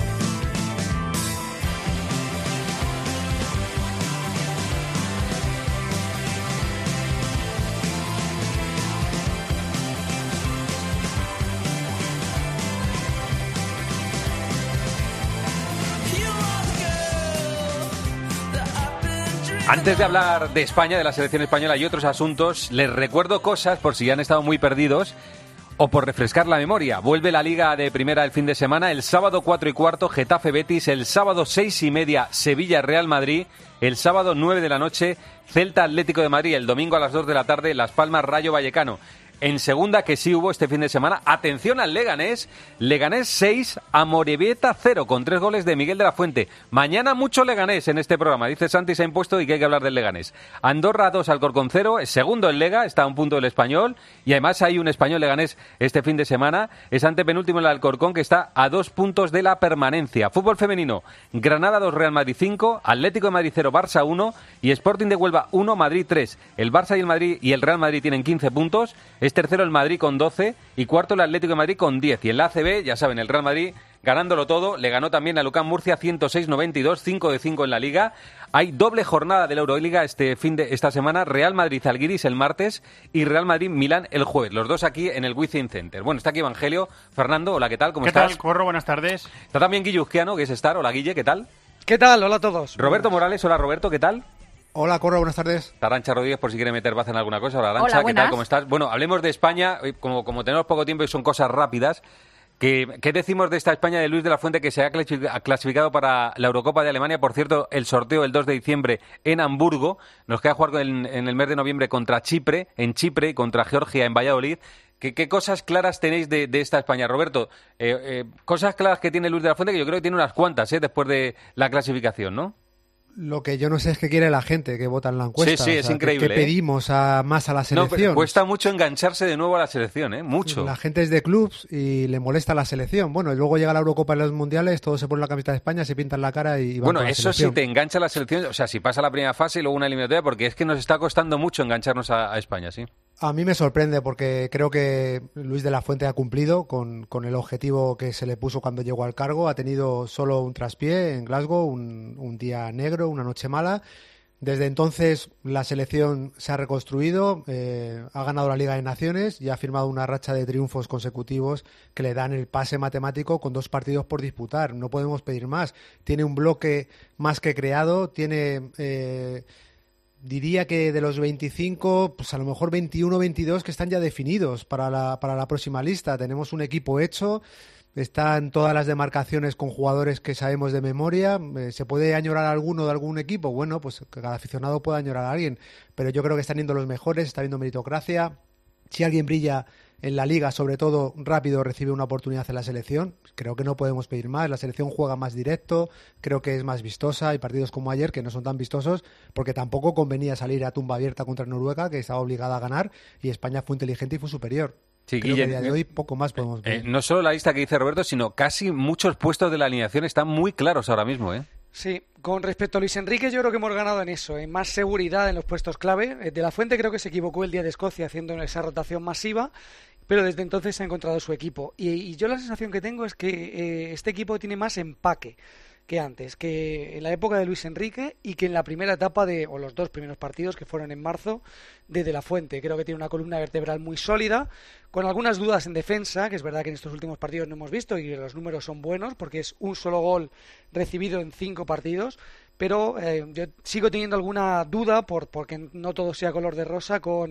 Antes de hablar de España, de la selección española y otros asuntos, les recuerdo cosas por si han estado muy perdidos o por refrescar la memoria. Vuelve la Liga de Primera el fin de semana, el sábado cuatro y cuarto Getafe Betis, el sábado seis y media Sevilla Real Madrid, el sábado nueve de la noche Celta Atlético de Madrid, el domingo a las dos de la tarde Las Palmas Rayo Vallecano. En segunda, que sí hubo este fin de semana, atención al Leganés, Leganés seis, Amorebieta cero, con tres goles de Miguel de la Fuente. Mañana mucho Leganés en este programa, dice Santi se ha impuesto y que hay que hablar del Leganés. Andorra dos, Alcorcón cero, segundo el Lega, está a un punto del Español, y además hay un Español Leganés este fin de semana, es antepenúltimo el Alcorcón, que está a dos puntos de la permanencia. Fútbol femenino, Granada dos, Real Madrid cinco, Atlético de Madrid cero, Barça uno, y Sporting de Huelva uno, Madrid tres. El Barça y el Madrid y el Real Madrid tienen quince puntos, es tercero el Madrid con doce y cuarto el Atlético de Madrid con diez. Y en la A C B, ya saben, el Real Madrid ganándolo todo, le ganó también a Lucán Murcia ciento seis noventa y dos, cinco de cinco en la Liga. Hay doble jornada de la Euroliga este fin de esta semana, Real Madrid-Zalgiris el martes y Real Madrid-Milán el jueves, los dos aquí en el Wizzing Center. Bueno, está aquí Evangelio. Fernando, hola, ¿qué tal? ¿Cómo ¿Qué estás? ¿Qué tal, Corro? Buenas tardes. Está también Guille Uzquiano, que es Star. Hola, Guille, ¿qué tal? ¿Qué tal? Hola a todos. Roberto Morales, hola, Roberto, ¿qué tal? Hola, Corro, buenas tardes. Arantxa Rodríguez, por si quiere meter baza en alguna cosa. Hola, Arantxa, Hola, ¿qué tal? buenas. ¿Cómo estás? Bueno, hablemos de España. Como, como tenemos poco tiempo y son cosas rápidas, ¿qué, ¿qué decimos de esta España de Luis de la Fuente que se ha clasificado para la Eurocopa de Alemania? Por cierto, el sorteo el dos de diciembre en Hamburgo. Nos queda jugar en, en el mes de noviembre contra Chipre, en Chipre, y contra Georgia en Valladolid. ¿Qué, qué cosas claras tenéis de, de esta España? Roberto, eh, eh, cosas claras que tiene Luis de la Fuente, que yo creo que tiene unas cuantas eh, después de la clasificación, ¿no? Lo que yo no sé es qué quiere la gente que vota en la encuesta. Sí, sí, o es sea, increíble. ¿Qué ¿eh? pedimos a, más a la No, selección? pero cuesta mucho engancharse de nuevo a la selección, ¿eh? Mucho. La gente es de clubs y le molesta la selección. Bueno, y luego llega la Eurocopa y los Mundiales, todos se ponen la camiseta de España, se pintan la cara y van Bueno, con la eso selección. sí te engancha la selección, o sea, si pasa la primera fase y luego una eliminatoria, porque es que nos está costando mucho engancharnos a, a España, ¿sí? A mí me sorprende porque creo que Luis de la Fuente ha cumplido con, con el objetivo que se le puso cuando llegó al cargo. Ha tenido solo un traspié en Glasgow, un, un día negro, una noche mala. Desde entonces la selección se ha reconstruido, eh, ha ganado la Liga de Naciones y ha firmado una racha de triunfos consecutivos que le dan el pase matemático con dos partidos por disputar. No podemos pedir más. Tiene un bloque más que creado, tiene... Eh, diría que de los veinticinco, pues a lo mejor veintiuno, veintidós que están ya definidos para la, para la próxima lista. Tenemos un equipo hecho, están todas las demarcaciones con jugadores que sabemos de memoria. Eh, ¿Se puede añorar a alguno de algún equipo? Bueno, pues que cada aficionado pueda añorar a alguien, pero yo creo que están yendo los mejores, está habiendo meritocracia. Si alguien brilla en la Liga, sobre todo rápido, recibe una oportunidad en la selección. Creo que no podemos pedir más. La selección juega más directo, creo que es más vistosa. Hay partidos como ayer que no son tan vistosos porque tampoco convenía salir a tumba abierta contra Noruega, que estaba obligada a ganar, y España fue inteligente y fue superior. Sí, creo Guille, que a día de hoy poco más podemos pedir. Eh, no solo la lista que dice Roberto, sino casi muchos puestos de la alineación están muy claros ahora mismo, ¿eh? Sí, con respecto a Luis Enrique yo creo que hemos ganado en eso, en más seguridad en los puestos clave. De la Fuente creo que se equivocó el día de Escocia haciendo esa rotación masiva, pero desde entonces se ha encontrado su equipo. Y, y yo la sensación que tengo es que eh, este equipo tiene más empaque que antes, que en la época de Luis Enrique y que en la primera etapa de, o los dos primeros partidos que fueron en marzo, de De la Fuente. Creo que tiene una columna vertebral muy sólida, con algunas dudas en defensa, que es verdad que en estos últimos partidos no hemos visto y los números son buenos porque es un solo gol recibido en cinco partidos, pero eh, yo sigo teniendo alguna duda por porque no todo sea color de rosa con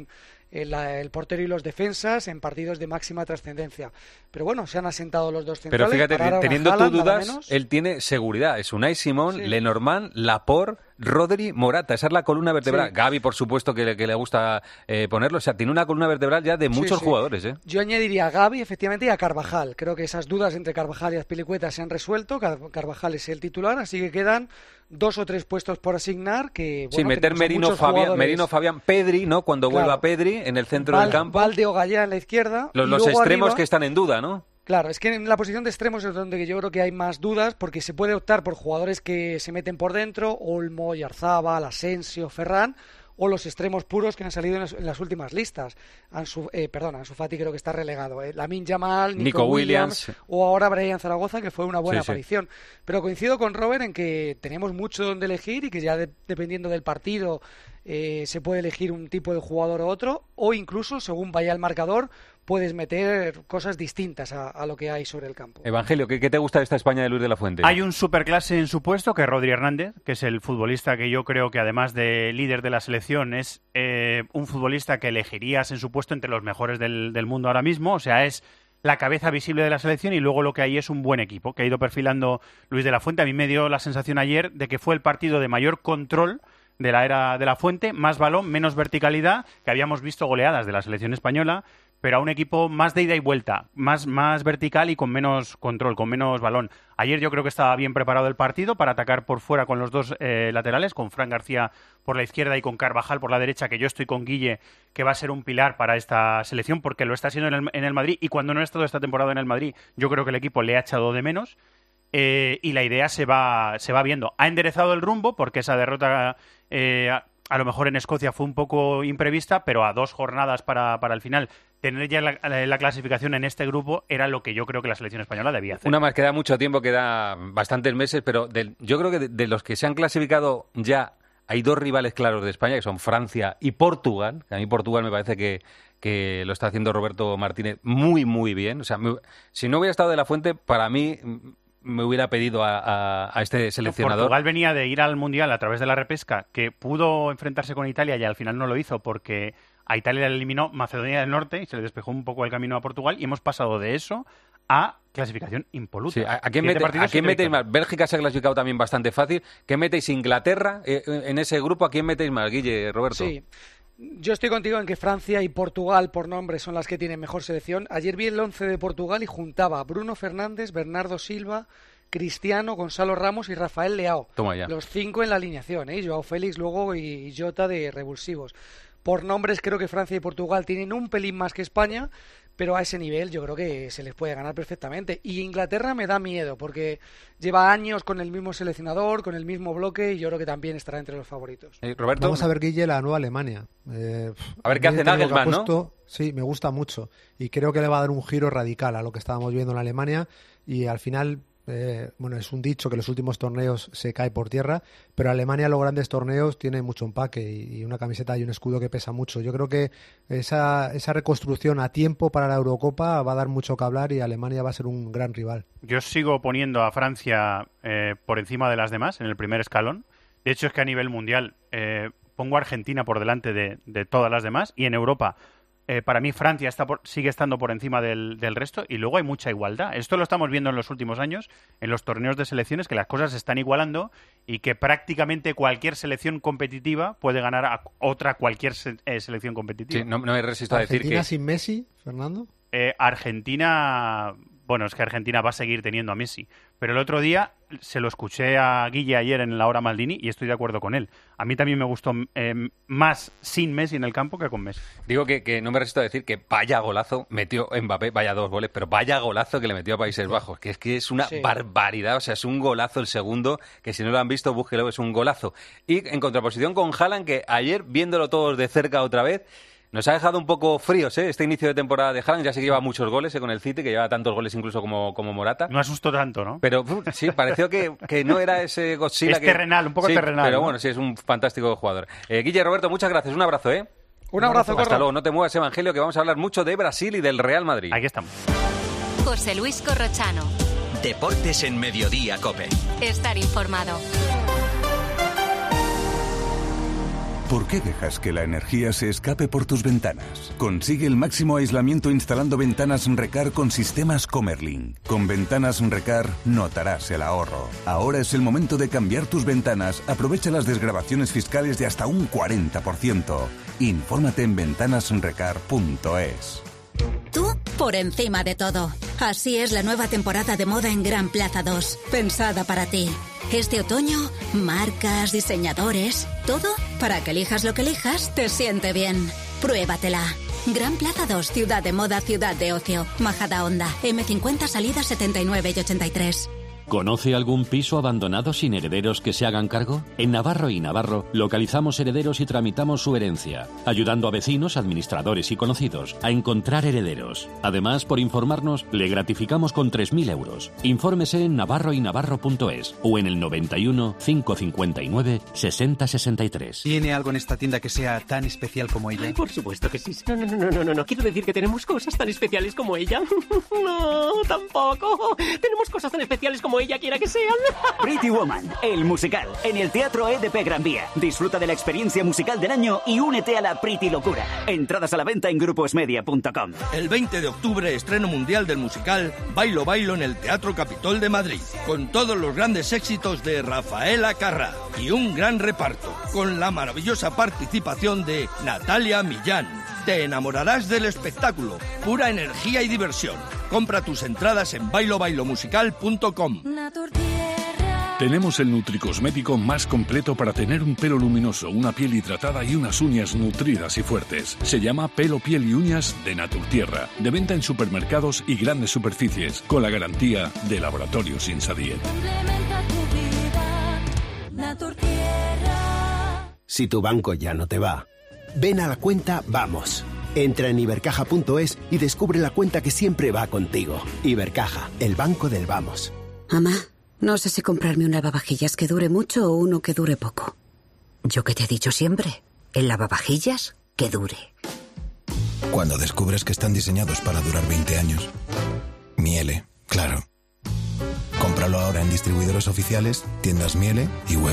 el, el portero y los defensas en partidos de máxima trascendencia. Pero bueno, se han asentado los dos centrales. Pero fíjate, teniendo Haaland, tus dudas, él tiene seguridad. Es Unai Simón, sí. Lenormand, Laporte, Rodri, Morata. Esa es la columna vertebral. Sí. Gavi, por supuesto, que, que le gusta eh, ponerlo. O sea, tiene una columna vertebral ya de muchos sí, sí. jugadores. ¿eh? Yo añadiría a Gavi, efectivamente, y a Carvajal. Creo que esas dudas entre Carvajal y Azpilicueta se han resuelto. Car- Carvajal es el titular, así que quedan dos o tres puestos por asignar. Que, bueno, sí, meter Merino, Fabián, Merino, Fabián, Pedri, ¿no? Cuando claro. vuelva Pedri en el centro Val, del campo. Valde o Gallá en la izquierda. Los, los extremos arriba, que están en duda, ¿no? Claro, es que en la posición de extremos es donde yo creo que hay más dudas, porque se puede optar por jugadores que se meten por dentro, Olmo, Yarzábal, Asensio, Ferran, o los extremos puros que han salido en las, en las últimas listas. Ansu, eh, perdón, Ansu Fati creo que está relegado. Eh. Lamine Yamal, Nico, Nico Williams, Williams, o ahora Brian Zaragoza, que fue una buena sí, aparición. Sí. Pero coincido con Robert en que tenemos mucho donde elegir y que ya de, dependiendo del partido eh, se puede elegir un tipo de jugador u otro, o incluso, según vaya el marcador, puedes meter cosas distintas a, a lo que hay sobre el campo. Evangelio, ¿qué, qué te gusta de esta España de Luis de la Fuente? Hay un superclase en su puesto, que es Rodri Hernández, que es el futbolista que yo creo que, además de líder de la selección, es eh, un futbolista que elegirías en su puesto entre los mejores del, del mundo ahora mismo. O sea, es la cabeza visible de la selección, y luego lo que hay es un buen equipo que ha ido perfilando Luis de la Fuente. A mí me dio la sensación ayer de que fue el partido de mayor control de la era de la Fuente, más balón, menos verticalidad, que habíamos visto goleadas de la selección española, pero a un equipo más de ida y vuelta, más, más vertical y con menos control, con menos balón. Ayer yo creo que estaba bien preparado el partido para atacar por fuera con los dos eh, laterales, con Fran García por la izquierda y con Carvajal por la derecha, que yo estoy con Guille, que va a ser un pilar para esta selección, porque lo está siendo en el, en el Madrid, y cuando no ha estado esta temporada en el Madrid, yo creo que el equipo le ha echado de menos. Eh, y la idea se va, se va viendo. Ha enderezado el rumbo, porque esa derrota eh, a, a lo mejor en Escocia fue un poco imprevista, pero a dos jornadas para, para el final tener ya la, la, la clasificación en este grupo era lo que yo creo que la selección española debía hacer. Una más, queda mucho tiempo, queda bastantes meses, pero de, yo creo que de, de los que se han clasificado ya hay dos rivales claros de España, que son Francia y Portugal. A mí Portugal me parece que, que lo está haciendo Roberto Martínez muy, muy bien. O sea, me, si no hubiera estado de la Fuente, para mí me hubiera pedido a, a, a este seleccionador. Portugal venía de ir al Mundial a través de la repesca, que pudo enfrentarse con Italia y al final no lo hizo porque a Italia le eliminó Macedonia del Norte y se le despejó un poco el camino a Portugal, y hemos pasado de eso a clasificación impoluta. Sí, ¿A, a quién, mete, ¿a quién metéis más? Bélgica se ha clasificado también bastante fácil. ¿Qué metéis? Inglaterra eh, en ese grupo. ¿A quién metéis más, Guille, Roberto? Sí. Yo estoy contigo en que Francia y Portugal, por nombre, son las que tienen mejor selección. Ayer vi el once de Portugal y juntaba Bruno Fernández, Bernardo Silva, Cristiano, Gonzalo Ramos y Rafael Leao. Toma ya. Los cinco en la alineación, ¿eh? Joao Félix luego y Jota de revulsivos. Por nombres creo que Francia y Portugal tienen un pelín más que España, pero a ese nivel yo creo que se les puede ganar perfectamente. Y Inglaterra me da miedo, porque lleva años con el mismo seleccionador, con el mismo bloque, y yo creo que también estará entre los favoritos. Eh, Roberto. Vamos a ver, Guille, la nueva Alemania. Eh, a ver qué hace Nagelsmann, ¿no? Sí, me gusta mucho. Y creo que le va a dar un giro radical a lo que estábamos viendo en Alemania. Y al final, eh, bueno, es un dicho que los últimos torneos se cae por tierra, pero Alemania los grandes torneos tiene mucho empaque y, y una camiseta y un escudo que pesa mucho. Yo creo que esa, esa reconstrucción a tiempo para la Eurocopa va a dar mucho que hablar y Alemania va a ser un gran rival. Yo sigo poniendo a Francia eh, por encima de las demás en el primer escalón. De hecho, es que a nivel mundial eh, pongo a Argentina por delante de, de todas las demás, y en Europa Eh, para mí Francia está por, sigue estando por encima del, del resto, y luego hay mucha igualdad. Esto lo estamos viendo en los últimos años, en los torneos de selecciones, que las cosas se están igualando y que prácticamente cualquier selección competitiva puede ganar a otra cualquier se, eh, selección competitiva. Sí, no, no me resisto a decir que... ¿Argentina sin Messi, Fernando? Eh, Argentina... Bueno, es que Argentina va a seguir teniendo a Messi. Pero el otro día se lo escuché a Guille ayer en la hora Maldini y estoy de acuerdo con él. A mí también me gustó eh, más sin Messi en el campo que con Messi. Digo que, que no me resisto a decir que vaya golazo metió Mbappé, vaya dos goles, pero vaya golazo que le metió a Países Bajos, que es que es una sí. barbaridad. O sea, es un golazo el segundo, que si no lo han visto, búsquelo, es un golazo. Y en contraposición con Haaland, que ayer, viéndolo todos de cerca otra vez, nos ha dejado un poco fríos, ¿eh? Este inicio de temporada de Haaland. Ya sé que lleva muchos goles ¿eh? con el City, que lleva tantos goles incluso como, como Morata. No asustó tanto, ¿no? Pero uf, sí, pareció que, que no era ese Godzilla. Es que... terrenal, un poco sí, terrenal. Pero ¿no? bueno, sí, es un fantástico jugador. Eh, Guille, Roberto, muchas gracias. Un abrazo, ¿eh? Un abrazo, Hasta Corro. luego. No te muevas, Evangelio, que vamos a hablar mucho de Brasil y del Real Madrid. Aquí estamos. José Luis Corrochano. Deportes en Mediodía, COPE. Estar informado. ¿Por qué dejas que la energía se escape por tus ventanas? Consigue el máximo aislamiento instalando ventanas Recar con sistemas Comerlin. Con ventanas Recar notarás el ahorro. Ahora es el momento de cambiar tus ventanas. Aprovecha las desgravaciones fiscales de hasta un cuarenta por ciento. Infórmate en ventanas recar punto es. Tú por encima de todo. Así es la nueva temporada de moda en Gran Plaza dos, pensada para ti. Este otoño, marcas, diseñadores, todo para que elijas lo que elijas, te siente bien. Pruébatela. Gran Plaza dos, ciudad de moda, ciudad de ocio. Majadahonda, eme cincuenta, salidas setenta y nueve y ochenta y tres. ¿Conoce algún piso abandonado sin herederos que se hagan cargo? En Navarro y Navarro localizamos herederos y tramitamos su herencia, ayudando a vecinos, administradores y conocidos a encontrar herederos. Además, por informarnos, le gratificamos con tres mil euros. Infórmese en navarro y navarro punto es o en el noventa y uno, cinco cincuenta y nueve, sesenta sesenta y tres. ¿Tiene algo en esta tienda que sea tan especial como ella? Ay, por supuesto que sí. No, no, no, no, no, no. Quiero decir que tenemos cosas tan especiales como ella. No, tampoco. Tenemos cosas tan especiales como ella quiera que sean. Pretty Woman, el musical, en el Teatro E D P Gran Vía. Disfruta de la experiencia musical del año y únete a la Pretty Locura. Entradas a la venta en gruposmedia punto com. El veinte de octubre, estreno mundial del musical Bailo Bailo en el Teatro Capitol de Madrid, con todos los grandes éxitos de Rafaela Carrà y un gran reparto, con la maravillosa participación de Natalia Millán. Te enamorarás del espectáculo, pura energía y diversión. Compra tus entradas en bailo bailo musical punto com. Tenemos el nutricosmético más completo para tener un pelo luminoso, una piel hidratada y unas uñas nutridas y fuertes. Se llama Pelo, Piel y Uñas de Naturtierra. De venta en supermercados y grandes superficies, con la garantía de Laboratorios Insadiet. Si tu banco ya no te va, ven a la cuenta Vamos. Entra en ibercaja punto es y descubre la cuenta que siempre va contigo. Ibercaja, el banco del vamos. Mamá, no sé si comprarme un lavavajillas que dure mucho o uno que dure poco. Yo que te he dicho siempre, el lavavajillas que dure. Cuando descubres que están diseñados para durar veinte años. Miele, claro. Cómpralo ahora en distribuidores oficiales, tiendas Miele y web.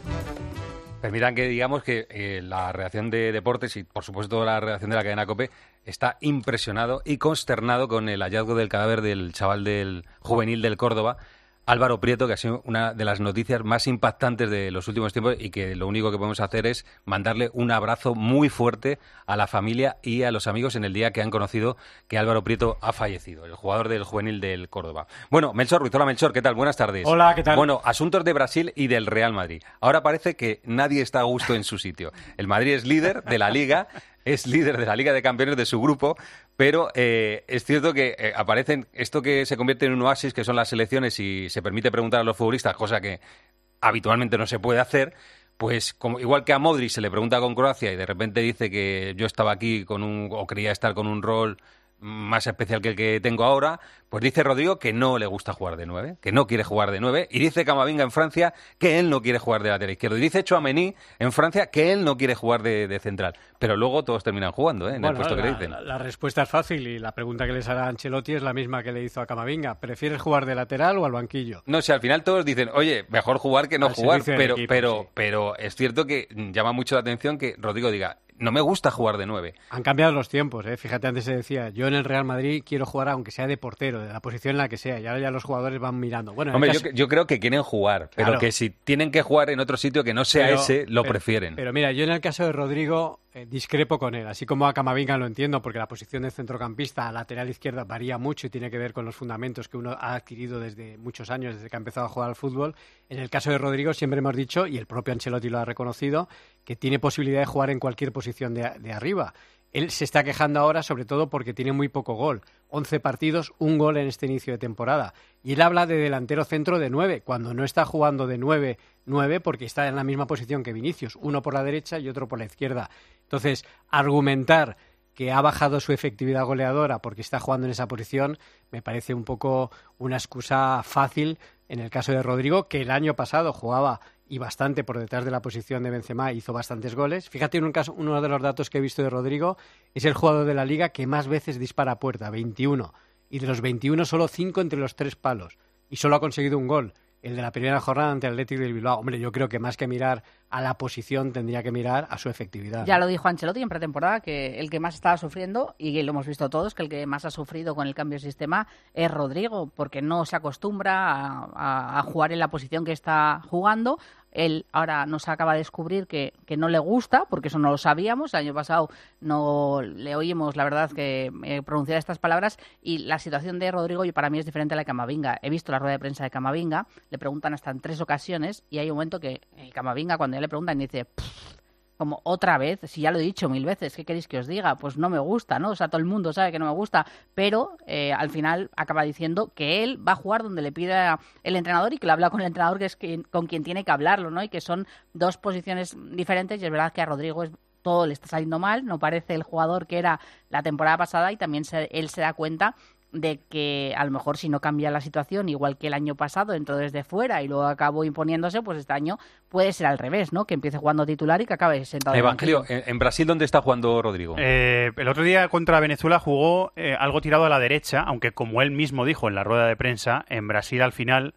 Permitan que digamos que eh, la redacción de deportes y, por supuesto, la redacción de la cadena COPE está impresionado y consternado con el hallazgo del cadáver del chaval del juvenil del Córdoba, Álvaro Prieto, que ha sido una de las noticias más impactantes de los últimos tiempos y que lo único que podemos hacer es mandarle un abrazo muy fuerte a la familia y a los amigos en el día que han conocido que Álvaro Prieto ha fallecido, el jugador del juvenil del Córdoba. Bueno, Melchor Ruiz, hola Melchor, ¿qué tal? Buenas tardes. Hola, ¿qué tal? Bueno, asuntos de Brasil y del Real Madrid. Ahora parece que nadie está a gusto en su sitio. El Madrid es líder de la Liga, es líder de la Liga de Campeones de su grupo, pero eh, es cierto que eh, aparecen esto que se convierte en un oasis, que son las selecciones, y se permite preguntar a los futbolistas, cosa que habitualmente no se puede hacer. Pues como, igual que a Modric se le pregunta con Croacia y de repente dice que yo estaba aquí con un o quería estar con un rol más especial que el que tengo ahora, pues dice Rodrigo que no le gusta jugar de nueve, que no quiere jugar de nueve, y dice Camavinga en Francia que él no quiere jugar de lateral izquierdo, y dice Tchouaméni en Francia que él no quiere jugar de, de central, pero luego todos terminan jugando, ¿eh? En bueno, el puesto la, que le dicen. La, la respuesta es fácil, y la pregunta que les hará Ancelotti es la misma que le hizo a Camavinga: ¿prefieres jugar de lateral o al banquillo? No, si al final todos dicen, oye, mejor jugar que no al jugar, pero, equipo, pero, sí. pero es cierto que llama mucho la atención que Rodrigo diga, no me gusta jugar de nueve. Han cambiado los tiempos, ¿eh? Fíjate, antes se decía, yo en el Real Madrid quiero jugar aunque sea de portero, de la posición en la que sea, y ahora ya los jugadores van mirando. Bueno, Hombre, caso... yo, yo creo que quieren jugar, pero claro. que si tienen que jugar en otro sitio que no sea pero, ese, lo pero, prefieren. Pero mira, yo en el caso de Rodrigo eh, discrepo con él, así como a Camavinga lo entiendo, porque la posición de centrocampista a lateral izquierda varía mucho y tiene que ver con los fundamentos que uno ha adquirido desde muchos años, desde que ha empezado a jugar al fútbol. En el caso de Rodrigo siempre hemos dicho, y el propio Ancelotti lo ha reconocido, que tiene posibilidad de jugar en cualquier posición de, de arriba. Él se está quejando ahora sobre todo porque tiene muy poco gol. once partidos, un gol en este inicio de temporada. Y él habla de delantero centro de nueve, cuando no está jugando de nueve nueve porque está en la misma posición que Vinicius, uno por la derecha y otro por la izquierda. Entonces, argumentar que ha bajado su efectividad goleadora porque está jugando en esa posición me parece un poco una excusa fácil en el caso de Rodrigo, que el año pasado jugaba y bastante por detrás de la posición de Benzema, hizo bastantes goles. Fíjate, en un caso, uno de los datos que he visto de Rodrigo es el jugador de la Liga que más veces dispara a puerta, veintiuno. Y de los veintiuno, solo cinco entre los tres palos. Y solo ha conseguido un gol, el de la primera jornada ante el Athletic de Bilbao. Hombre, yo creo que más que mirar a la posición, tendría que mirar a su efectividad. Ya lo dijo Ancelotti en pretemporada, que el que más estaba sufriendo, y lo hemos visto todos, que el que más ha sufrido con el cambio de sistema es Rodrigo, porque no se acostumbra a, a, a jugar en la posición que está jugando. Él ahora nos acaba de descubrir que, que no le gusta, porque eso no lo sabíamos. El año pasado no le oímos, la verdad, que eh, pronunciar estas palabras. Y la situación de Rodrigo y para mí es diferente a la de Camavinga. He visto la rueda de prensa de Camavinga, le preguntan hasta en tres ocasiones y hay un momento que el Camavinga, cuando ya le preguntan, dice... como otra vez, si ya lo he dicho mil veces, ¿qué queréis que os diga? Pues no me gusta, ¿no? O sea, todo el mundo sabe que no me gusta, pero eh, al final acaba diciendo que él va a jugar donde le pida el entrenador y que lo habla con el entrenador, que es quien, con quien tiene que hablarlo, ¿no? Y que son dos posiciones diferentes y es verdad que a Rodrigo es, todo le está saliendo mal, no parece el jugador que era la temporada pasada y también se, él se da cuenta de que a lo mejor si no cambia la situación, igual que el año pasado, entró desde fuera y luego acabó imponiéndose, pues este año puede ser al revés, ¿no? Que empiece jugando titular y que acabe sentado. Evangelio, ¿en, en Brasil dónde está jugando Rodrigo? Eh, el otro día contra Venezuela jugó eh, algo tirado a la derecha, aunque como él mismo dijo en la rueda de prensa, en Brasil al final...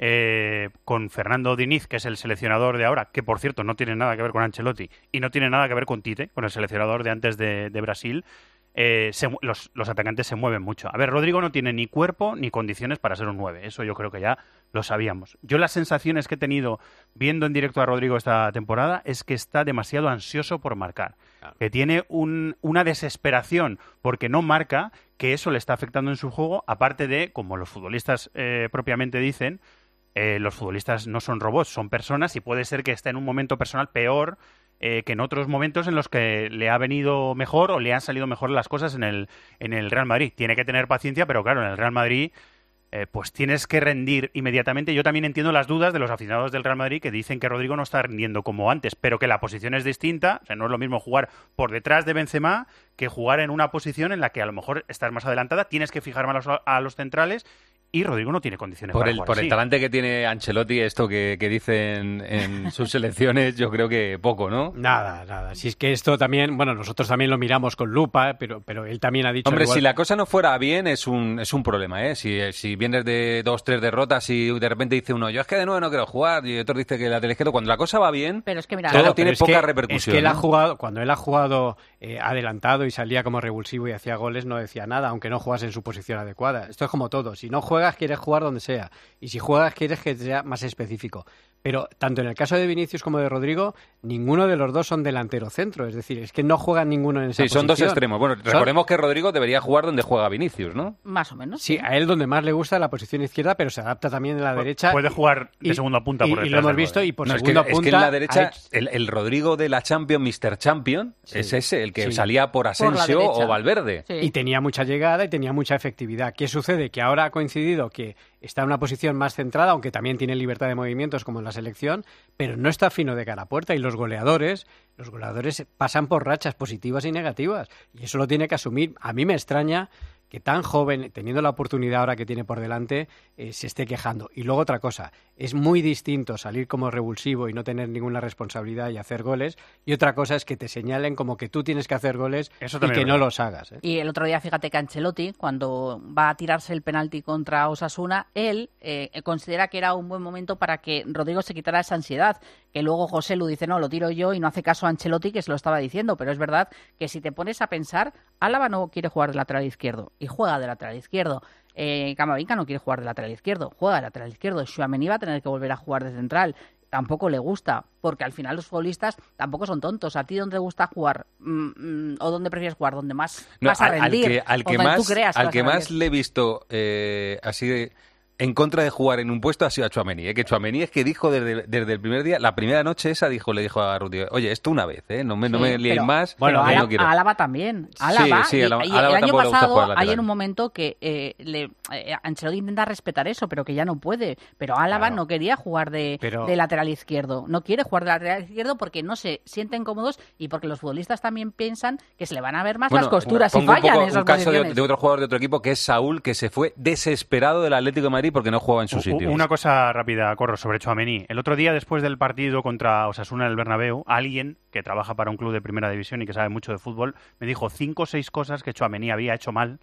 Eh, con Fernando Diniz, que es el seleccionador de ahora, que por cierto no tiene nada que ver con Ancelotti y no tiene nada que ver con Tite, con el seleccionador de antes de, de Brasil, eh, se, los, los atacantes se mueven mucho. A ver, Rodrigo no tiene ni cuerpo ni condiciones para ser un nueve, eso yo creo que ya lo sabíamos. Yo las sensaciones que he tenido viendo en directo a Rodrigo esta temporada es que está demasiado ansioso por marcar, claro. que tiene un, una desesperación porque no marca, que eso le está afectando en su juego, aparte de, como los futbolistas eh, propiamente dicen, Eh, los futbolistas no son robots, son personas y puede ser que esté en un momento personal peor eh, que en otros momentos en los que le ha venido mejor o le han salido mejor las cosas en el, en el Real Madrid. Tiene que tener paciencia, pero claro, en el Real Madrid eh, pues tienes que rendir inmediatamente. Yo también entiendo las dudas de los aficionados del Real Madrid que dicen que Rodrigo no está rindiendo como antes, pero que la posición es distinta. O sea, no es lo mismo jugar por detrás de Benzema que jugar en una posición en la que a lo mejor estás más adelantada, tienes que fijar más a los, a los centrales. Y Rodrigo no tiene condiciones por para el jugar Por así. el talante que tiene Ancelotti, esto que, que dicen en sus selecciones, yo creo que poco, ¿no? Nada, nada. Si es que esto también, bueno, nosotros también lo miramos con lupa, pero, pero él también ha dicho... Hombre, igual... si la cosa no fuera bien, es un, es un problema, ¿eh? Si, si vienes de dos, tres derrotas y de repente dice uno, yo es que de nuevo no quiero jugar, y otro dice que la telequero, cuando la cosa va bien, pero es que mira, todo claro, tiene es poca que, repercusión. Es que él ¿no? ha jugado, cuando él ha jugado eh, adelantado y salía como revulsivo y hacía goles, no decía nada, aunque no jugase en su posición adecuada. Esto es como todo. Si no juegas, quieres jugar donde sea. Y si juegas, quieres que sea más específico. Pero tanto en el caso de Vinicius como de Rodrigo, ninguno de los dos son delantero centro. Es decir, es que no juegan ninguno en esa sí, posición. son dos extremos. Bueno, son... recordemos que Rodrigo debería jugar donde juega Vinicius, ¿no? Más o menos. Sí, a él donde más le gusta la posición izquierda, pero se adapta también en la derecha. Puede jugar de y, segunda punta por y, detrás. y lo hemos visto, y por no, segunda es que, punta... Es que en la derecha, hecho... el, el Rodrigo de la Champions, mister Champion, sí. es ese, el que sí. salía por Asensio por o Valverde. Sí. Y tenía mucha llegada y tenía mucha efectividad. ¿Qué sucede? Que ahora ha coincidido que está en una posición más centrada, aunque también tiene libertad de movimientos como en la selección, pero no está fino de cara a puerta, y los goleadores, los goleadores pasan por rachas positivas y negativas, y eso lo tiene que asumir. A mí me extraña que tan joven, teniendo la oportunidad ahora que tiene por delante, eh, se esté quejando. Y luego otra cosa, es muy distinto salir como revulsivo y no tener ninguna responsabilidad y hacer goles, y otra cosa es que te señalen como que tú tienes que hacer goles Eso y que no verdad. los hagas. ¿eh? Y el otro día, fíjate que Ancelotti, cuando va a tirarse el penalti contra Osasuna, él eh, considera que era un buen momento para que Rodrigo se quitara esa ansiedad, que luego José Lu dice, no, lo tiro yo, y no hace caso a Ancelotti, que se lo estaba diciendo, pero es verdad que si te pones a pensar, Álava no quiere jugar de lateral izquierdo, y juega de lateral izquierdo. Eh, Camavinga no quiere jugar de lateral izquierdo, juega de lateral izquierdo. Tchouaméni va a tener que volver a jugar de central. Tampoco le gusta, porque al final los futbolistas tampoco son tontos. ¿A ti dónde te gusta jugar? Mm, ¿O dónde prefieres jugar? ¿Dónde más No, vas a al, rendir? al que, al que o donde más, tú creas al vas que a más rendir. le he visto eh, así de, en contra de jugar en un puesto ha sido a Tchouaméni, ¿eh? Que Tchouaméni es que dijo desde, desde el primer día, la primera noche esa, dijo le dijo a Rudy, oye, esto una vez, ¿eh? No me, Sí, no me liéis pero, más. Bueno, que a, no quiero. a Álava también. Álava, sí, sí, y, Álava, y Álava el año tampoco le gusta pasado jugar lateral. hay en un momento que eh, le, eh, Ancelotti intenta respetar eso, pero que ya no puede. Pero Álava Claro. no quería jugar de, Pero- de lateral izquierdo. No quiere jugar de lateral izquierdo porque no se sienten cómodos y porque los futbolistas también piensan que se le van a ver más Bueno, las costuras si pongo un fallan poco en esas un caso de, posiciones. de otro jugador de otro equipo que es Saúl, que se fue desesperado del Atlético de Madrid porque no jugaba en su U- sitio. Una cosa rápida, Corro, sobre Tchouaméni. El otro día, después del partido contra Osasuna en el Bernabéu, alguien que trabaja para un club de primera división y que sabe mucho de fútbol me dijo cinco o seis cosas que Tchouaméni había hecho mal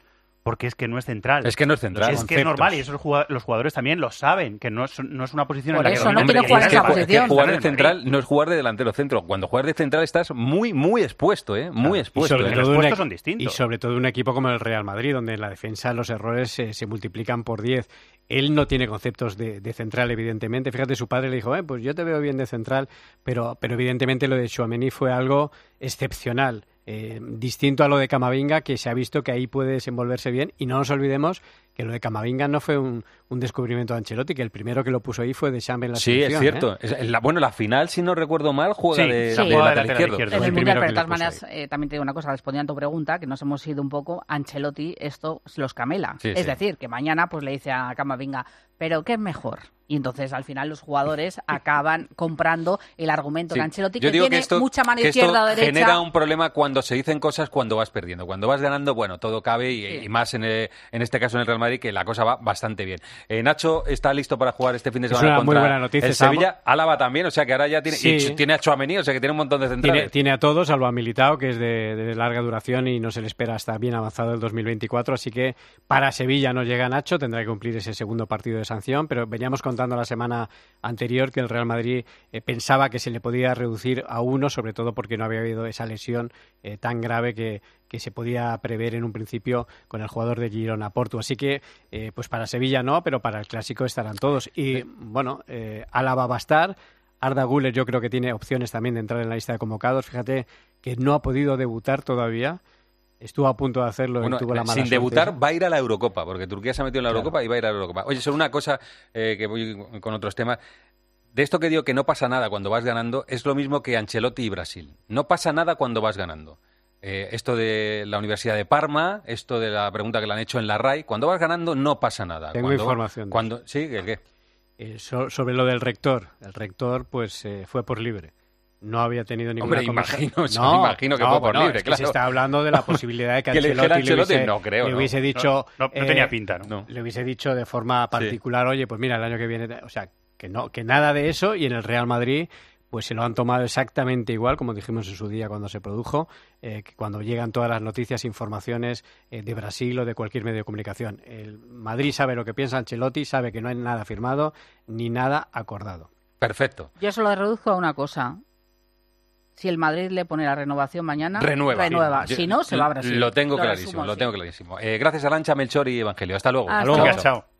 porque es que no es central. Es que no es central. Es que es normal y eso los jugadores también lo saben, que no es, no es una posición Por en la eso que... no quiero jugar en esa posición. Que jugar de central no es jugar de delantero centro. Cuando juegas de central estás muy, muy expuesto, ¿eh? Muy Claro. expuesto. Y sobre, ¿eh? todo Los un puestos e- son distintos. y sobre todo un equipo como el Real Madrid, donde en la defensa los errores se, se multiplican por diez. Él no tiene conceptos de, de central, evidentemente. Fíjate, su padre le dijo, eh, pues yo te veo bien de central, pero, pero evidentemente lo de Tchouaméni fue algo excepcional. Eh, distinto a lo de Camavinga, que se ha visto que ahí puede desenvolverse bien. Y no nos olvidemos que lo de Camavinga no fue un, un descubrimiento de Ancelotti, que el primero que lo puso ahí fue Deschamps en la Sí, selección. es cierto. ¿eh? Es- la, bueno, la final, si no recuerdo mal, juega Sí, de, sí. de Juega de lateral lateral izquierdo. izquierdo. En el el Mundial, primero pero que de todas le puso maneras, eh, también te digo una cosa, respondiendo a tu pregunta, que nos hemos ido un poco, Ancelotti esto se los camela. Sí, es sí. decir, que mañana pues le dice a Camavinga, pero ¿qué es mejor? Y entonces al final los jugadores acaban comprando el argumento Sí. de Ancelotti, Yo que digo tiene que esto, mucha mano que izquierda o esto derecha. genera un problema cuando se dicen cosas cuando vas perdiendo. Cuando vas ganando, bueno, todo cabe y, Sí. y más en, el- en este caso en el Real Madrid, que la cosa va bastante bien. Eh, Nacho está listo para jugar este fin de Es semana una muy contra buena noticia, el estamos- Sevilla. Álava también, o sea que ahora ya tiene, Sí. y tiene a Tchouaméni, o sea que tiene un montón de centrales. Tiene, tiene a todos, salvo a Militao, que es de, de larga duración y no se le espera hasta bien avanzado el dos mil veinticuatro. Así que para Sevilla no llega Nacho, tendrá que cumplir ese segundo partido de sanción. Pero veníamos contando la semana anterior que el Real Madrid eh, pensaba que se le podía reducir a uno, sobre todo porque no había habido esa lesión eh, tan grave que, que se podía prever en un principio con el jugador de Girona, Porto. Así que, eh, pues para Sevilla no, pero para el Clásico estarán todos. Y bueno, eh, Álava va a estar. Arda Güler yo creo que tiene opciones también de entrar en la lista de convocados. Fíjate que no ha podido debutar todavía. Estuvo a punto de hacerlo Bueno, y tuvo la mala sin suerte debutar esa. va a ir a la Eurocopa, porque Turquía se ha metido en la Claro. Eurocopa y va a ir a la Eurocopa. Oye, solo una cosa eh, que voy con otros temas. De esto que digo que no pasa nada cuando vas ganando, es lo mismo que Ancelotti y Brasil. No pasa nada cuando vas ganando. Eh, esto de la Universidad de Parma, esto de la pregunta que le han hecho en la R A I, cuando vas ganando no pasa nada. Tengo Cuando- información de Cuando, ¿Sí? ¿El qué? Eh, so- sobre lo del rector. El rector pues eh, fue por libre. No había tenido ninguna Hombre, conversación. imagino, sí, me imagino que fue por bueno, libre, es que claro. se está hablando de la posibilidad de que, Que le dijera Ancelotti, le Ancelotti, hubiese, no creo, le ¿no? hubiese dicho... No, no- no eh, tenía pinta, ¿no? Le hubiese dicho de forma particular, oye, pues mira, el año que viene... O sea, que no, que nada de eso, y en el Real Madrid pues se lo han tomado exactamente igual, como dijimos en su día cuando se produjo, eh, que cuando llegan todas las noticias, informaciones eh, de Brasil o de cualquier medio de comunicación. El Madrid sabe lo que piensa Ancelotti, sabe que no hay nada firmado ni nada acordado. Perfecto. Yo solo reduzco a una cosa. Si el Madrid le pone la renovación mañana, Renueva. renueva. Yo- Si no, se va a Brasil. Lo tengo Lo clarísimo, resumo lo así. tengo clarísimo. Eh, gracias a Lancha, Melchor y Evangelio. Hasta luego. Hasta luego. luego. Chao.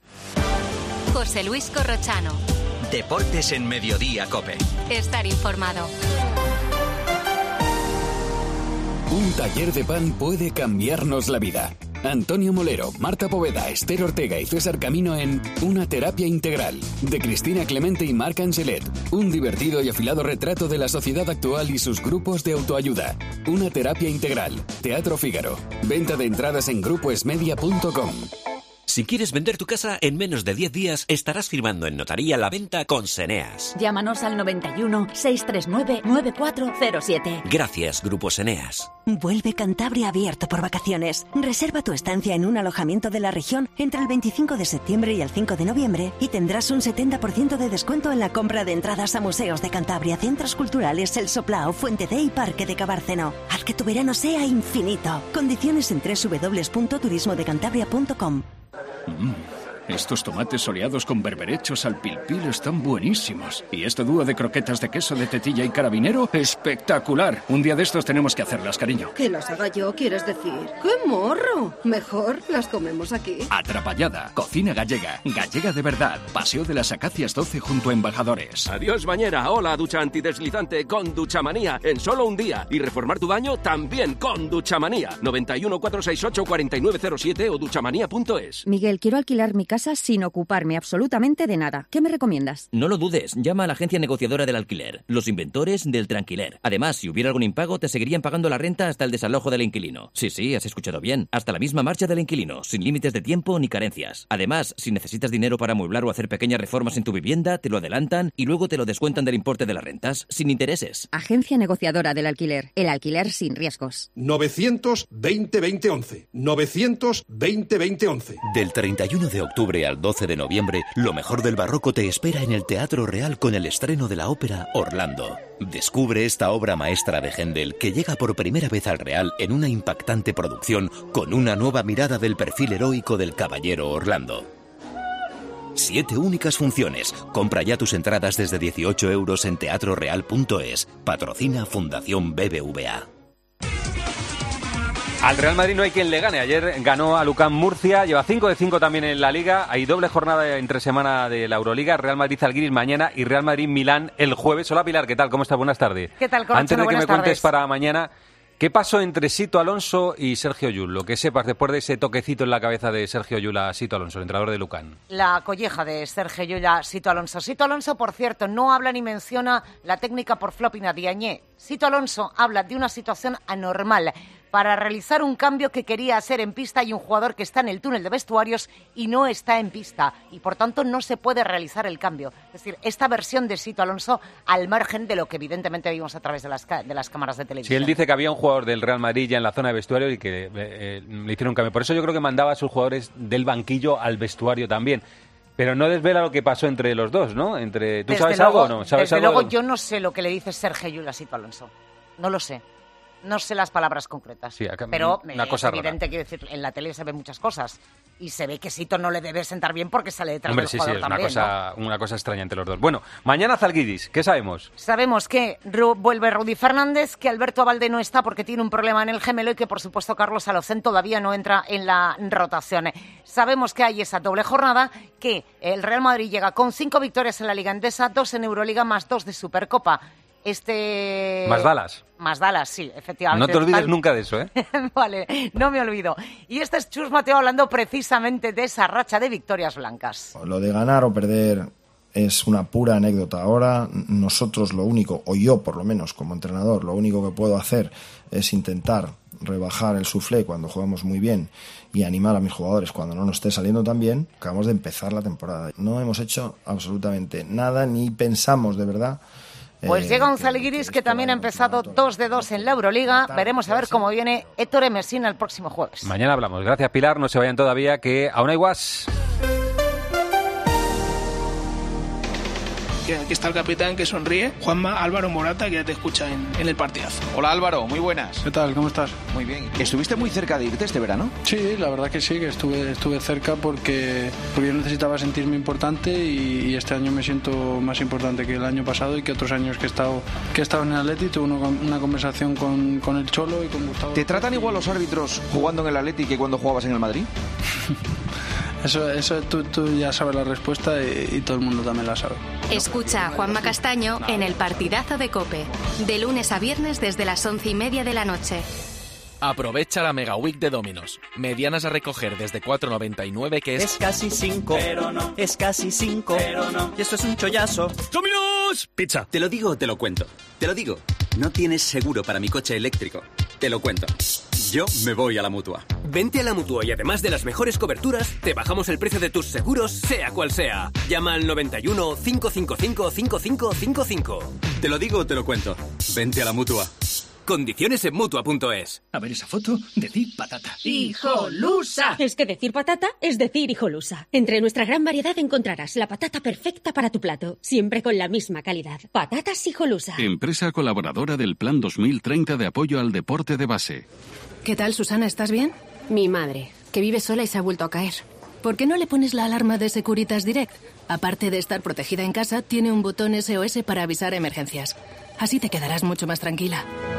José Luis Corrochano. Deportes en Mediodía, COPE. Estar informado. Un taller de pan puede cambiarnos la vida. Antonio Molero, Marta Poveda, Esther Ortega y César Camino en Una terapia integral, de Cristina Clemente y Marc Angelet. Un divertido y afilado retrato de la sociedad actual y sus grupos de autoayuda. Una terapia integral. Teatro Fígaro. Venta de entradas en grupo es media punto com. Si quieres vender tu casa, en menos de diez días estarás firmando en notaría la venta con Seneas. Llámanos al noventa y uno, seiscientos treinta y nueve, noventa y cuatro cero siete. Gracias, Grupo Seneas. Vuelve Cantabria abierto por vacaciones. Reserva tu estancia en un alojamiento de la región entre el veinticinco de septiembre y el cinco de noviembre y tendrás un setenta por ciento de descuento en la compra de entradas a museos de Cantabria, centros culturales, El Soplao, Fuente D y Parque de Cabárceno. Haz que tu verano sea infinito. Condiciones en doble u doble u doble u punto turismo de cantabria punto com. Mm, estos tomates soleados con berberechos al pil pil están buenísimos. Y este dúo de croquetas de queso de tetilla y carabinero, espectacular. Un día de estos tenemos que hacerlas, cariño. Que las haga yo, ¿quieres decir? ¡Qué morro! Mejor las comemos aquí. Atrapallada, cocina gallega, gallega de verdad. Paseo de las Acacias doce junto a Embajadores. Adiós bañera, hola ducha antideslizante con Duchamanía en solo un día. Y reformar tu baño también con Duchamanía. noventa y uno, cuatrocientos sesenta y ocho, cuarenta y nueve cero siete o duchamanía punto es. Miguel, quiero alquilar mi casa sin ocuparme absolutamente de nada. ¿Qué me recomiendas? No lo dudes, llama a la agencia negociadora del alquiler, los inventores del tranquiler. Además, si hubiera algún impago, te seguirían pagando la renta hasta el desalojo del inquilino. Sí, sí, has escuchado bien. Hasta la misma marcha del inquilino, sin límites de tiempo ni carencias. Además, si necesitas dinero para amueblar o hacer pequeñas reformas en tu vivienda, te lo adelantan y luego te lo descuentan del importe de las rentas, sin intereses. Agencia negociadora del alquiler. El alquiler sin riesgos. novecientos veinte veinte once. novecientos veinte veinte once. Del treinta y uno de octubre octubre al doce de noviembre, lo mejor del barroco te espera en el Teatro Real con el estreno de la ópera Orlando. Descubre esta obra maestra de Händel que llega por primera vez al Real en una impactante producción con una nueva mirada del perfil heroico del caballero Orlando. Siete únicas funciones. Compra ya tus entradas desde dieciocho euros en teatro real punto es. Patrocina Fundación B B V A. Al Real Madrid no hay quien le gane. Ayer ganó a Lucán Murcia, lleva cinco de cinco también en la Liga. Hay doble jornada entre semana de la Euroliga. Real Madrid-Zalgiris mañana y Real Madrid-Milán el jueves. Hola Pilar, ¿qué tal? ¿Cómo estás? Buenas tardes. ¿Qué tal, Corcho? Antes de que Buenas me cuentes tardes. para mañana, ¿qué pasó entre Sito Alonso y Sergio Llull? Lo que sepas después de ese toquecito en la cabeza de Sergio Llull a Sito Alonso, el entrenador de Lucán. La colleja de Sergio Llull a Sito Alonso. Sito Alonso, por cierto, no habla ni menciona la técnica por flopping a Diagne. Sito Alonso habla de una situación anormal para realizar un cambio que quería hacer en pista. Hay un jugador que está en el túnel de vestuarios y no está en pista y por tanto no se puede realizar el cambio. Es decir, esta versión de Sito Alonso al margen de lo que evidentemente vimos a través de las, de las cámaras de televisión. Sí, él dice que había un jugador del Real Madrid ya en la zona de vestuario y que eh, eh, le hicieron un cambio. Por eso yo creo que mandaba a sus jugadores del banquillo al vestuario también. Pero no desvela lo que pasó entre los dos, ¿no? Entre, ¿Tú desde sabes luego, algo o no? ¿Sabes desde algo luego de... yo no sé lo que le dice Sergio Llull a Sito Alonso. No lo sé. No sé las palabras concretas, sí, acá, pero una es cosa evidente, quiero decir, en la tele se ven muchas cosas y se ve que Sito no le debe sentar bien porque sale detrás Hombre, del sí, jugador sí, es también, una cosa, ¿no? una cosa extraña entre los dos. Bueno, mañana Zalgiris, ¿qué sabemos? Sabemos que Ru- vuelve Rudy Fernández, que Alberto Abalde no está porque tiene un problema en el gemelo y que, por supuesto, Carlos Alocén todavía no entra en la rotación. Sabemos que hay esa doble jornada, que el Real Madrid llega con cinco victorias en la Liga Endesa, dos en Euroliga, más dos de Supercopa. Este... Más Dallas. Más Dallas, sí, efectivamente. No te olvides Tal- nunca de eso, ¿eh? Vale, no me olvido. Y este es Chus Mateo hablando precisamente de esa racha de victorias blancas. Lo de ganar o perder es una pura anécdota. Ahora nosotros lo único, o yo por lo menos como entrenador, lo único que puedo hacer es intentar rebajar el suflé cuando jugamos muy bien y animar a mis jugadores cuando no nos esté saliendo tan bien. Acabamos de empezar la temporada. No hemos hecho absolutamente nada, ni pensamos de verdad. Pues eh, llega un Zalgiris que también ha empezado dos de dos en la Euroliga. Veremos a ver cómo viene Ettore Messina el próximo jueves. Mañana hablamos. Gracias, Pilar. No se vayan todavía, que aún hay guas. Que aquí está el capitán que sonríe, Juanma Álvaro Morata, que ya te escucha en, en el partidazo. Hola Álvaro, muy buenas. ¿Qué tal? ¿Cómo estás? Muy bien. ¿Estuviste muy cerca de irte este verano? Sí, la verdad que sí, que estuve, estuve cerca porque, porque yo necesitaba sentirme importante y, y este año me siento más importante que el año pasado y que otros años que he estado, que he estado en el Atleti. Tuve una, una conversación con, con el Cholo y con Gustavo. ¿Te tratan igual los árbitros jugando en el Atleti que cuando jugabas en el Madrid? Eso, eso tú, tú ya sabes la respuesta y, y todo el mundo también la sabe. Escucha a Juanma Castaño en el Partidazo de COPE, de lunes a viernes desde las once y media de la noche. Aprovecha la Mega Week de Domino's. Medianas a recoger desde cuatro noventa y nueve, que es... Es casi cinco, pero no. Es casi cinco, pero no. Y esto es un chollazo. ¡Domino's! Pizza. ¿Te lo digo o te lo cuento? Te lo digo. No tienes seguro para mi coche eléctrico. Te lo cuento. Yo me voy a la Mutua. Vente a la Mutua y además de las mejores coberturas, te bajamos el precio de tus seguros, sea cual sea. Llama al noventa y uno, cinco cinco cinco, cinco cinco cinco cinco. Te lo digo o te lo cuento. Vente a la Mutua. Condiciones en Mutua punto es. A ver esa foto, decir patata. ¡Hijolusa! Es que decir patata es decir hijolusa. Entre nuestra gran variedad encontrarás la patata perfecta para tu plato, siempre con la misma calidad. Patatas hijolusa. Empresa colaboradora del Plan dos mil treinta de apoyo al deporte de base. ¿Qué tal, Susana? ¿Estás bien? Mi madre, que vive sola y se ha vuelto a caer. ¿Por qué no le pones la alarma de Securitas Direct? Aparte de estar protegida en casa, tiene un botón S O S para avisar emergencias. Así te quedarás mucho más tranquila.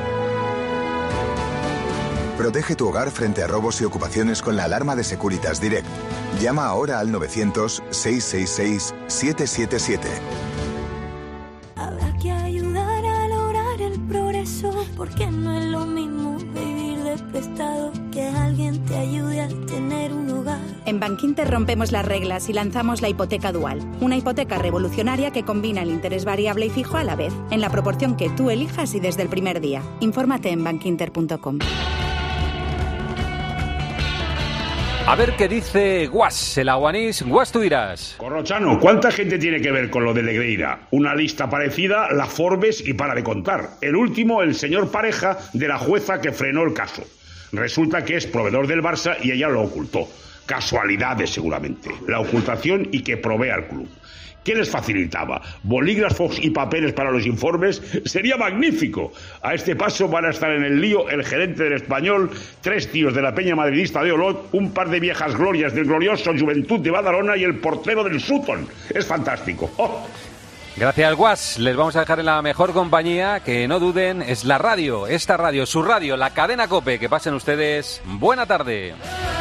Protege tu hogar frente a robos y ocupaciones con la alarma de Securitas Direct. Llama ahora al novecientos, seiscientos sesenta y seis, setecientos setenta y siete. Habrá que ayudar a lograr el progreso, porque no es lo mismo vivir de prestado que alguien te ayude a tener un hogar. En Bankinter rompemos las reglas y lanzamos la hipoteca dual, una hipoteca revolucionaria que combina el interés variable y fijo a la vez, en la proporción que tú elijas y desde el primer día. Infórmate en bankinter punto com. A ver qué dice Guas, el aguanís. Guas, tú dirás. Corrochano, ¿cuánta gente tiene que ver con lo de Negreira? Una lista parecida, la Forbes y para de contar. El último, el señor Pareja, de la jueza que frenó el caso. Resulta que es proveedor del Barça y ella lo ocultó. Casualidades seguramente, la ocultación y que provee al club. ¿Qué les facilitaba? ¿Bolígrafos y papeles para los informes? Sería magnífico. A este paso van a estar en el lío el gerente del Español, tres tíos de la peña madridista de Olot, un par de viejas glorias del glorioso Juventud de Badalona y el portero del Sutton. Es fantástico. ¡Oh! Gracias, Guas. Les vamos a dejar en la mejor compañía, que no duden, es la radio, esta radio, su radio, la cadena COPE. Que pasen ustedes buena tarde.